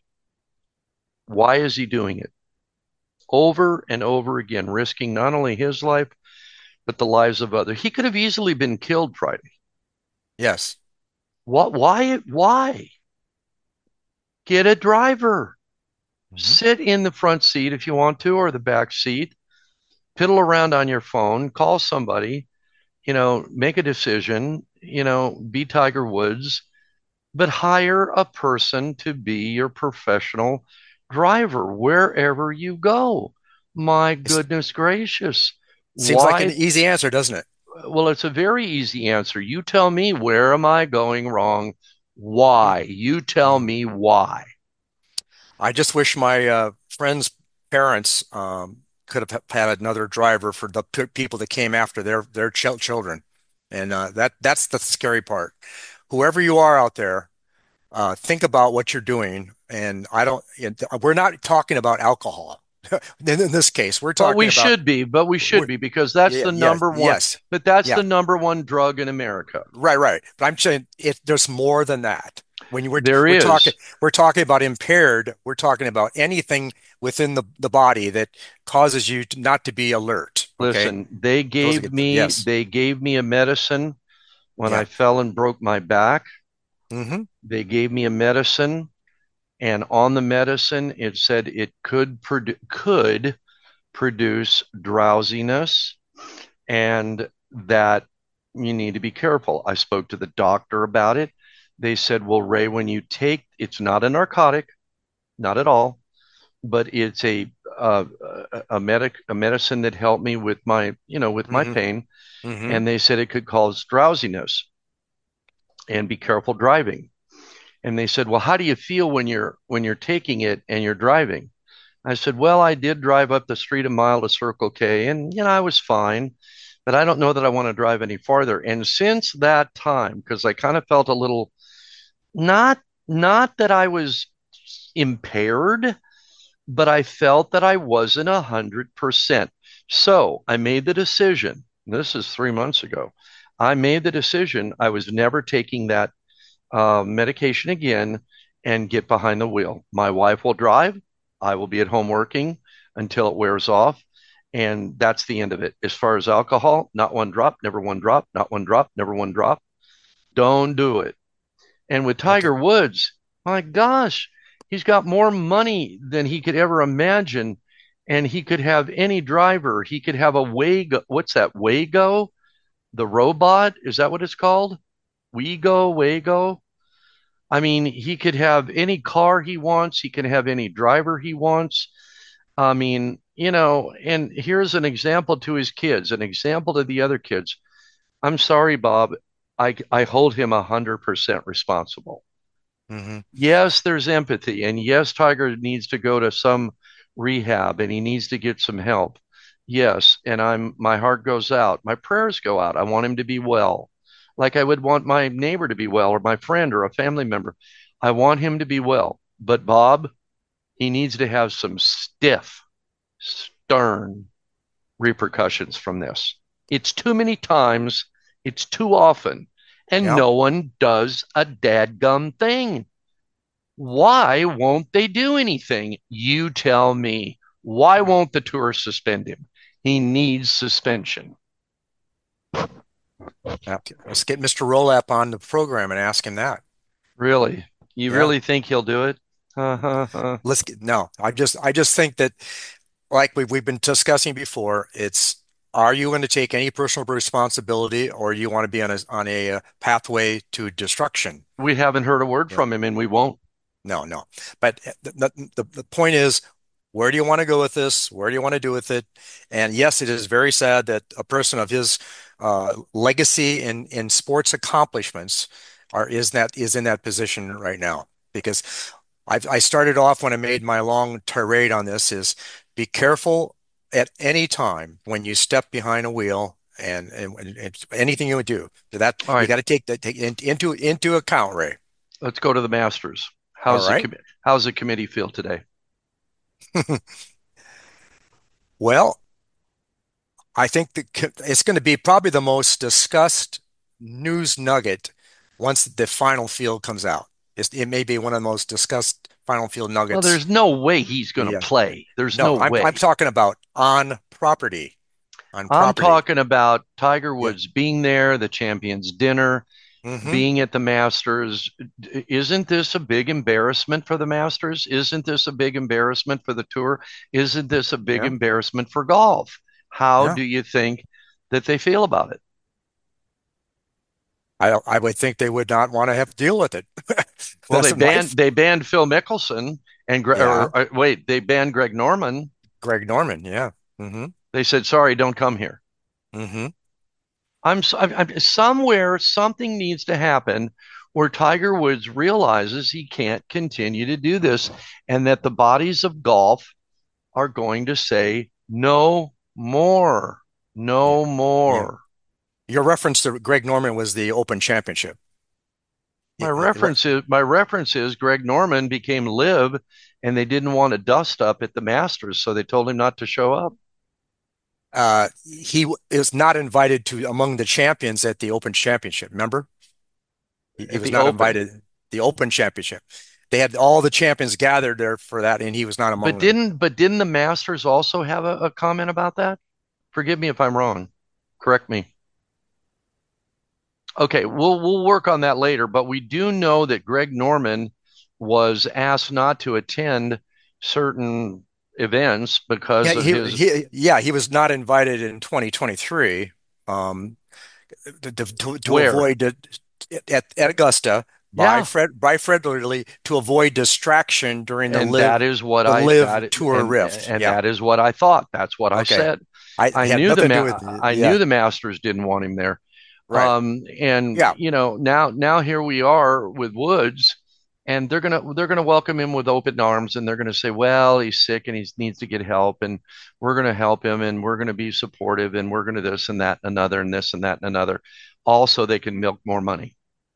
Why is he doing it? Over and over again, risking not only his life, but the lives of others. He could have easily been killed Friday. Yes. What? Why? Why? Get a driver. Mhm. Sit in the front seat if you want to, or the back seat. Piddle around on your phone. Call somebody. Make a decision. Be Tiger Woods, but hire a person to be your professional driver wherever you go. My It goodness gracious. seems like an Why? easy answer, doesn't it? Well, it's a very easy answer. You tell me, where am I going wrong? Why? You tell Mhm. me why. I just wish my friends' parents could have had another driver for the people that came after their children, and that's the scary part. Whoever you are out there, think about what you're doing. And we're not talking about alcohol in this case. We're But talking we about should be, but we should we're, be, because that's yeah, the yes, number one, yes, but that's yeah, the number one drug in America. right, right. But I'm saying there's more than that. When you There we're talking is. we're talking about impaired, we're talking about anything within the body that causes you not to be alert. Okay, Listen, they those gave get me yes, they gave me a medicine when I yeah. fell and broke my back. Hmm. They gave me a medicine, and on the medicine it said it could produce drowsiness, and that you need to be careful. I spoke to the doctor about it. They said, "Well, Ray, when you take, it's not a narcotic, not at all, but it's uh, a medicine that helped me with my Hmm. pain." Hmm. And they said it could cause drowsiness, and be careful driving. And they said, "Well, how do you feel when you're taking it and you're driving?" I said, well, I did drive up the street a mile to Circle K and, I was fine, but I don't know that I want to drive any farther. And since that time, because I kind of felt a little, not, not that I was impaired, but I felt that I wasn't 100%. So I made the decision. This is 3 months ago. I made the decision I was never taking that medication again and get behind the wheel. My wife will drive. I will be at home working until it wears off. And that's the end of it. As far as alcohol, not one drop, never one drop, not one drop, never one drop. Don't do it. And with Okay. Tiger Woods, my gosh, he's got more money than he could ever imagine. And he could have any driver. He could have a Wago. What's that? Wago? The robot? Is that what it's called? Wago? I mean, he could have any car he wants. He can have any driver he wants. I mean, and here's an example to his kids, an example to the other kids. I'm sorry, Bob. I hold him 100% responsible. Hmm. Yes, there's empathy. And yes, Tiger needs to go to some rehab and he needs to get some help. Yes. And my heart goes out. My prayers go out. I want him to be well, like I would want my neighbor to be well or my friend or a family member. I want him to be well. But Bob, he needs to have some stiff, stern repercussions from this. It's too many times, it's too often, and Yeah. no one does a dadgum thing. Why won't they do anything? You tell me. Why won't the tour suspend him? He needs suspension. Yeah. Let's get Mr. Rolap on the program and ask him that. Really? You Yeah. really think he'll do it? Uh-huh. Let's get, no, I just think that, like we've been discussing before, it's, are you going to take any personal responsibility, or you want to be on a pathway to destruction? We haven't heard a word Yeah. from him and we won't. No, no. But the point is, where do you want to go with this? Where do you want to do with it? And yes, it is very sad that a person of his legacy in sports accomplishments is in that position right now. Because I started off when I made my long tirade on this is, be careful at any time when you step behind a wheel, and anything you would do that, All you right, got to take that into account, Ray. let's go to the Masters. All right. How's the committee feel today? Well, I think that it's going to be probably the most discussed news nugget once the final field comes out. It may be one of the most discussed final field Well, nuggets. there's no way he's going to Yeah. play. There's No, no I'm way. talking about on property. On I'm property. talking about Tiger Yeah. Woods being there, the Champions Dinner, Hmm. being at the Masters. Isn't this a big embarrassment for the Masters? Isn't this a big embarrassment for the tour? Isn't this a big Yeah. embarrassment for golf? How Yeah. do you think that they feel about it? I would think they would not want to have to deal with it. Well, That's my, they banned Phil Mickelson and yeah. wait, they banned Greg Norman. Greg Norman. Yeah. Hmm. They said, "Sorry, don't come here." Hmm. Somewhere something needs to happen where Tiger Woods realizes he can't continue to do this and that the bodies of golf are going to say no more, Yeah. no Yeah. more. Your reference to Greg Norman was the Open Championship. My reference is Greg Norman became live and they didn't want to dust up at the Masters, so they told him not to show up. He is not invited to among the champions at the Open Championship. Remember, he At was the not Open. invited. The Open Championship. They had all the champions gathered there for that, and he was not But among them. didn't the Masters also have a comment about that? Forgive me if I'm wrong. Correct me. Okay, we'll work on that later, but we do know that Greg Norman was asked not to attend certain events Yeah, because of his he was not invited in 2023, um, to where. avoid at Augusta Yeah, by Fred Lilly, to avoid distraction during and that is what the I Live that Tour Rift. and Yeah. that is what I thought. That's what I Okay. said. I I had knew the nothing to do ma with I knew yeah. the Masters didn't want him there. Right. And Yeah. now here we are with Woods, and they're gonna welcome him with open arms, and they're gonna say, well, he's sick and he needs to get help, and we're gonna help him, and we're gonna be supportive, and we're gonna this and that and another, and this and that and another. Also, they can milk more money.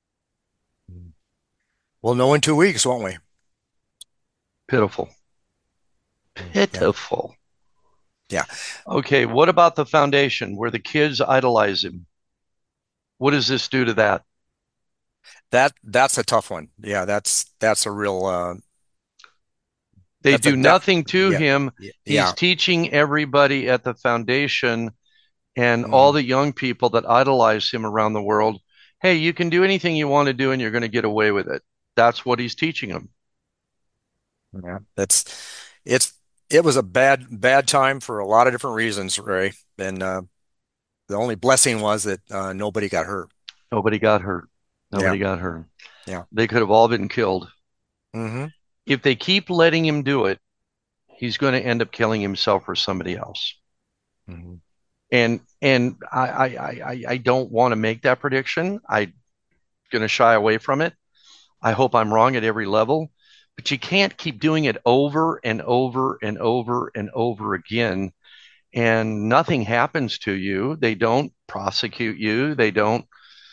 We'll know in 2 weeks, won't we? Pitiful. Yeah. Pitiful. Yeah. Okay, what about the foundation where the kids idolize him? What does this do to that? That's a tough one. Yeah, that's a real They that's a do def nothing to yeah. him. He's Yeah. teaching everybody at the foundation and all Mhm. the young people that idolize him around the world, hey, you can do anything you want to do and you're going to get away with it. That's what he's teaching them. Yeah. It's it was a bad time for a lot of different reasons, Ray. And the only blessing was that nobody got hurt. Nobody got hurt. Yeah. Nobody got hurt. Yeah. They could have all been killed. Hmm. If they keep letting him do it, he's going to end up killing himself or somebody else. Hmm. And I don't want to make that prediction. I'm going to shy away from it. I hope I'm wrong at every level, but you can't keep doing it over and over and over and over again, and nothing happens to you. They don't prosecute you. They don't,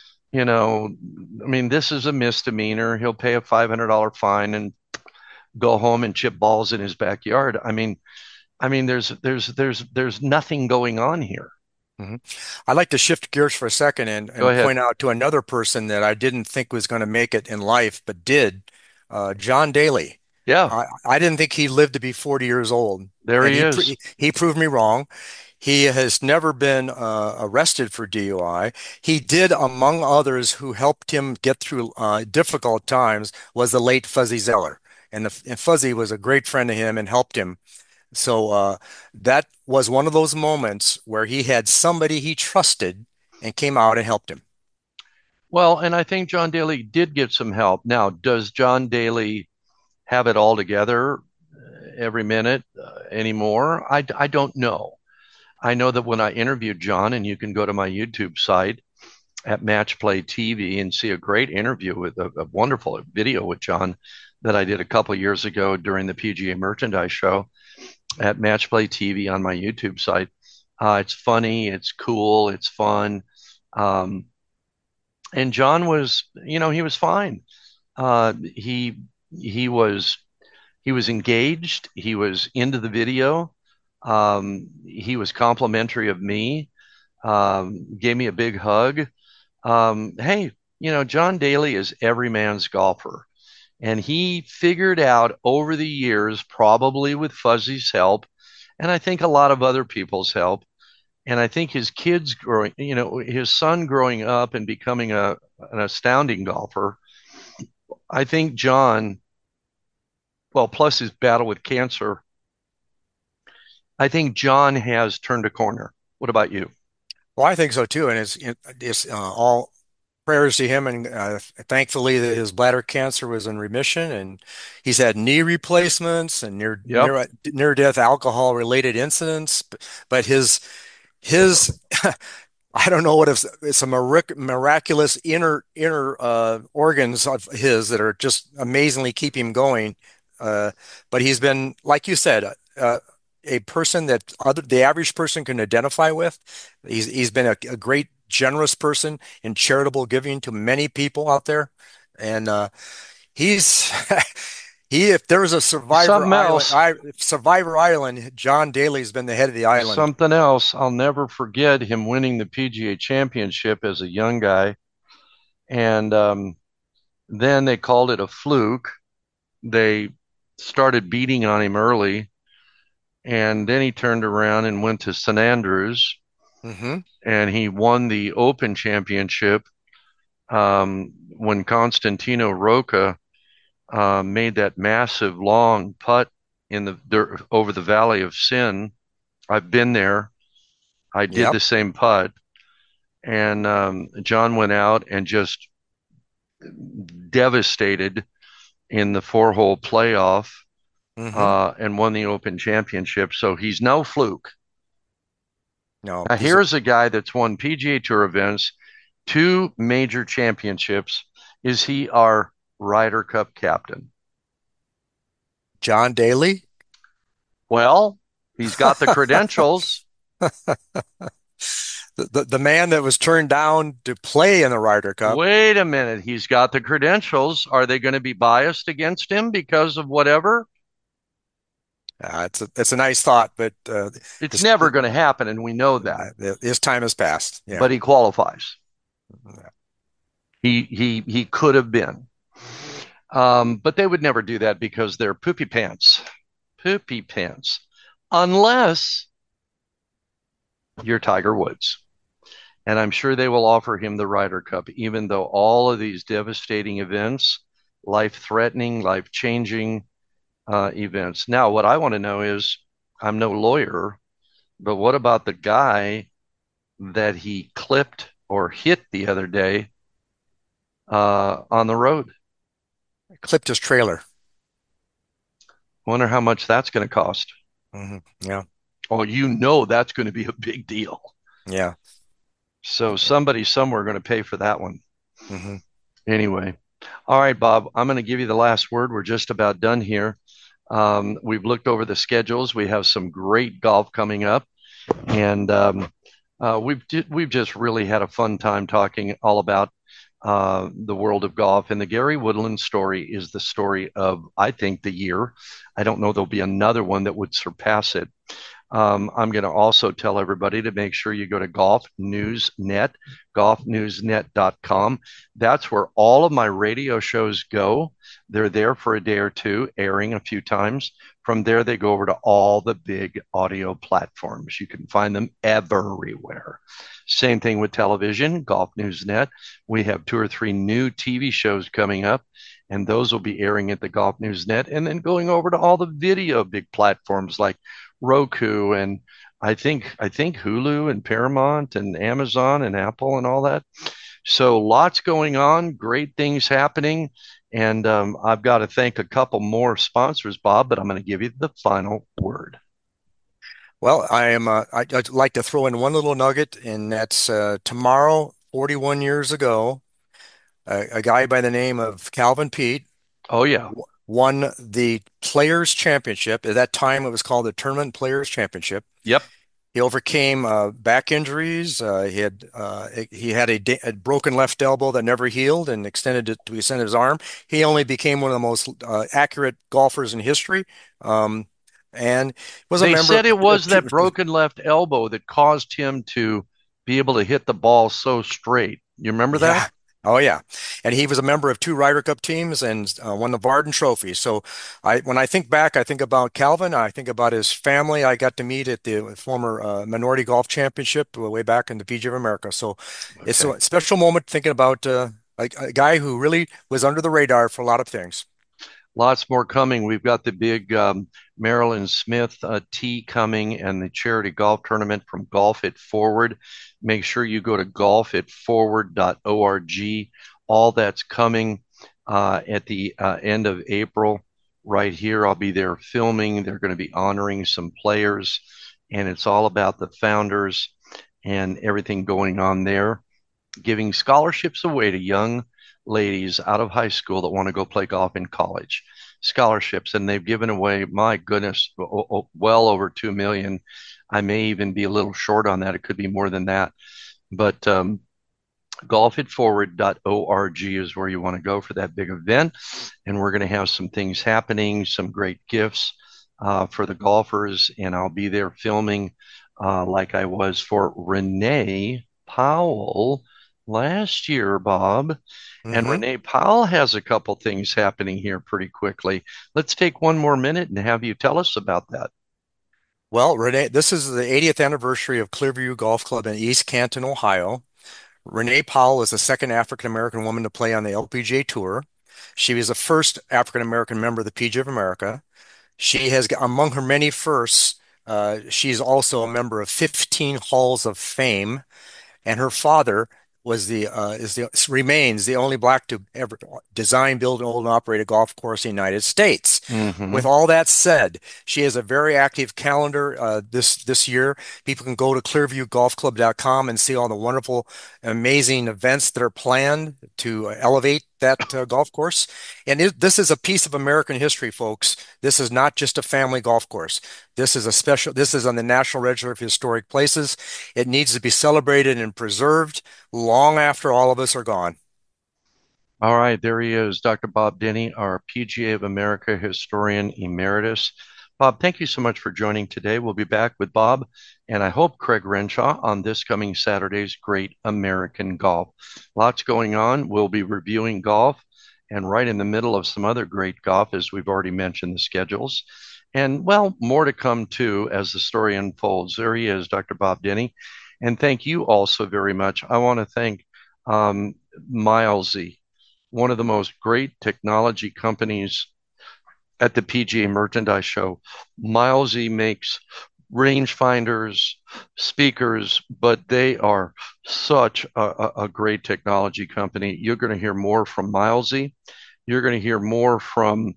I mean, this is a misdemeanor. He'll pay a $500 fine and go home and chip balls in his backyard. I mean, there's nothing going on here. Hmm. I'd like to shift gears for a second Go and ahead. point out to another person that I didn't think was going to make it in life, but did. John Daly. Yeah, I didn't think he lived to be 40 years old, there and he is. he proved me wrong. He has never been arrested for DUI. He did, among others, who helped him get through difficult times, was the late Fuzzy Zeller, and Fuzzy was a great friend of him and helped him. So that was one of those moments where he had somebody he trusted and came out and helped him. Well, and I think John Daly did get some help. Now, does John Daly have it all together every minute anymore? I don't know. I know that when I interviewed John, and you can go to my YouTube site at Match Play TV and see a great interview with a wonderful video with John that I did a couple of years ago during the PGA Merchandise Show at Match Play TV on my YouTube site. It's funny, it's cool, it's fun. Um, and John was, he was fine. He he was engaged. He was into the video. He was complimentary of me. Gave me a big hug. Hey, John Daly is every man's golfer, and he figured out over the years, probably with Fuzzy's help, and I think a lot of other people's help, and I think his kids growing, his son growing up and becoming an astounding golfer. I think John, well, plus his battle with cancer, I think John has turned a corner. What about you? Well, I think so too, and it's all prayers to him, and thankfully that his bladder cancer was in remission, and he's had knee replacements and Yep. near death alcohol related incidents, but his I don't know what if it's a miraculous inner organs of his that are just amazingly keep him going. But he's been, like you said, a person that the average person can identify with. He's been a great, generous person in charitable giving to many people out there, and he's he. If there was a Something else. Survivor Island, John Daly's been the head of the island. Something else. I'll never forget him winning the PGA Championship as a young guy, and then they called it a fluke. They started beating on him early, and then he turned around and went to St Andrews, Hmm. and he won the Open Championship when Constantino Rocca made that massive long putt in the dirt over the Valley of Sin. I've been there. I did Yep. the same putt, and John went out and just devastated in the four-hole playoff Hmm. and won the Open Championship. So he's no fluke. No, Now, he's here's a guy that's won PGA Tour events, two major championships. Is he our Ryder Cup captain? John Daly? Well, he's got the credentials. The man that was turned down to play in the Ryder Cup. Wait a minute. He's got the credentials. Are they going to be biased against him because of whatever? It's a nice thought, but It's never going to happen, and we know that. His time has passed. Yeah. But he qualifies. He could have been. But they would never do that because they're poopy pants. Poopy pants. Unless you're Tiger Woods. And I'm sure they will offer him the Ryder Cup, even though all of these devastating events, life-threatening, life-changing events. Now, what I want to know is, I'm no lawyer, but what about the guy that he clipped or hit the other day on the road? Clipped his trailer. Wonder how much that's going to cost. Yeah. Oh, you know that's going to be a big deal. Yeah. So somebody somewhere going to pay for that one. Anyway. All right, Bob, I'm going to give you the last word. We're just about done here. We've looked over the schedules. We have some great golf coming up. And we've just really had a fun time talking all about the world of golf. And the Gary Woodland story is the story of, I think, the year. I don't know there'll be another one that would surpass it. I'm going to also tell everybody to make sure you go to Golf News Net, golfnewsnet.com. That's where all of my radio shows go. They're there for a day or two, airing a few times. From there, they go over to all the big audio platforms. You can find them everywhere. Same thing with television, Golf News Net. We have 2 or 3 new TV shows coming up, and those will be airing at the Golf News Net, and then going over to all the video big platforms like Roku and I think Hulu and Paramount and Amazon and Apple and all that. So lots going on, great things happening. And I've got to thank a couple more sponsors, Bob, but I'm going to give you the final word. Well, I'd like to throw in one little nugget, and that's tomorrow, 41 years ago, a guy by the name of Calvin Peete. Oh, yeah. Won the Players Championship. At that time, it was called the Tournament Players Championship. Yep. He overcame back injuries. He had a broken left elbow that never healed and extended it to extend his arm. He only became one of the most accurate golfers in history. And was a They member said it was that of, broken left elbow that caused him to be able to hit the ball so straight. You remember Yeah. that? Oh yeah, and he was a member of 2 Ryder Cup teams and won the Varden Trophy. So, when I think back, I think about Calvin. I think about his family. I got to meet at the former Minority Golf Championship way back in the PGA of America. So, it's a special moment thinking about a guy who really was under the radar for a lot of things. Lots more coming. We've got the big Marilyn Smith tee coming and the charity golf tournament from Golf It Forward. Make sure you go to golfitforward.org. All that's coming at the end of April right here. I'll be there filming. They're going to be honoring some players, and it's all about the founders and everything going on there, giving scholarships away to young ladies out of high school that want to go play golf in college. Scholarships, and they've given away, my goodness, well over 2 million. I may even be a little short on that. It could be more than that. But golfitforward.org is where you want to go for that big event. And we're going to have some things happening, some great gifts for the golfers. And I'll be there filming like I was for Renee Powell last year, Bob. And Renee Powell has a couple things happening here pretty quickly. Let's take one more minute and have you tell us about that. Well, Renee, this is the 80th anniversary of Clearview Golf Club in East Canton, Ohio. Renee Powell is the second African-American woman to play on the LPGA Tour. She was the first African-American member of the PGA of America. She has, among her many firsts, she's also a member of 15 Halls of Fame, and her father remains the only black to ever design, build, own, and operate a golf course in the United States. With all that said, she has a very active calendar this year. People can go to clearviewgolfclub.com and see all the wonderful, amazing events that are planned to elevate that golf course. And this is a piece of American history, folks. This is not just a family golf course. This is this is on the National Register of Historic Places. It needs to be celebrated and preserved long after all of us are gone. All right, there he is, Dr. Bob Denny, our PGA of America historian emeritus. Bob, thank you so much for joining today. We'll be back with Bob and I hope Craig Renshaw on this coming Saturday's Great American Golf. Lots going on. We'll be reviewing golf and right in the middle of some other great golf, as we've already mentioned the schedules. And, well, more to come, too, as the story unfolds. There he is, Dr. Bob Denny. And thank you also very much. I want to thank Milesy, one of the most great technology companies at the PGA Merchandise Show. Milesy makes rangefinders, speakers, but they are such a great technology company. You're going to hear more from Milesy. You're going to hear more from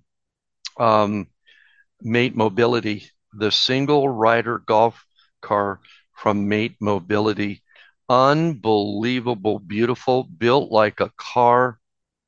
Mate Mobility, the single rider golf car from Mate Mobility. Unbelievable, beautiful, built like a car.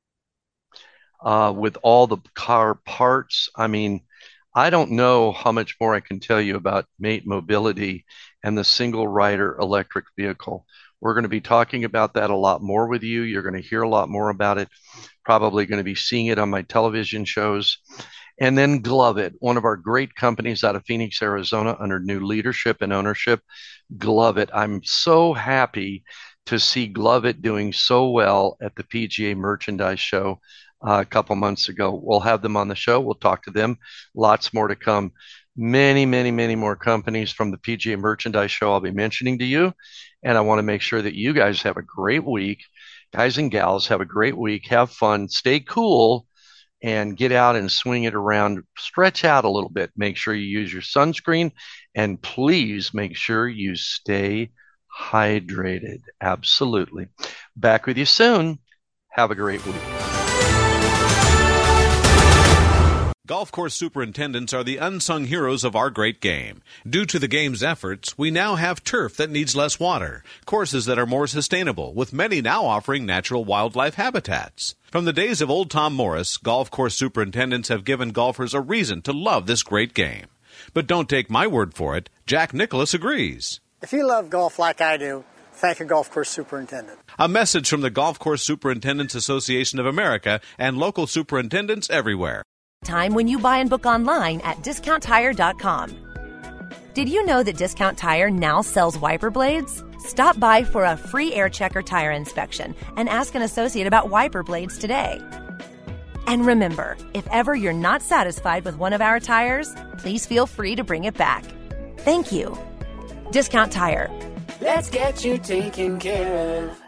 With all the car parts. I mean, I don't know how much more I can tell you about Mate Mobility and the single rider electric vehicle. We're going to be talking about that a lot more with you. You're going to hear a lot more about it. Probably going to be seeing it on my television shows. And then Gloveit, one of our great companies out of Phoenix, Arizona, under new leadership and ownership. Gloveit. I'm so happy to see Gloveit doing so well at the PGA Merchandise Show a couple months ago. We'll have them on the show. We'll talk to them. Lots more to come. Many, many, many more companies from the PGA Merchandise Show I'll be mentioning to you. And I want to make sure that you guys have a great week. Guys and gals, have a great week. Have fun. Stay cool and get out and swing it around. Stretch out a little bit. Make sure you use your sunscreen. And please make sure you stay hydrated. Absolutely. Back with you soon. Have a great week. Golf course superintendents are the unsung heroes of our great game. Due to the game's efforts, we now have turf that needs less water, courses that are more sustainable, with many now offering natural wildlife habitats. From the days of old Tom Morris, golf course superintendents have given golfers a reason to love this great game. But don't take my word for it. Jack Nicklaus agrees. If you love golf like I do, thank a golf course superintendent. A message from the Golf Course Superintendents Association of America and local superintendents everywhere. Time when you buy and book online at DiscountTire.com. Did you know that Discount Tire now sells wiper blades? Stop by for a free air checker tire inspection and ask an associate about wiper blades today. And remember, if ever you're not satisfied with one of our tires, please feel free to bring it back. Thank you. Discount Tire. Let's get you taken care of.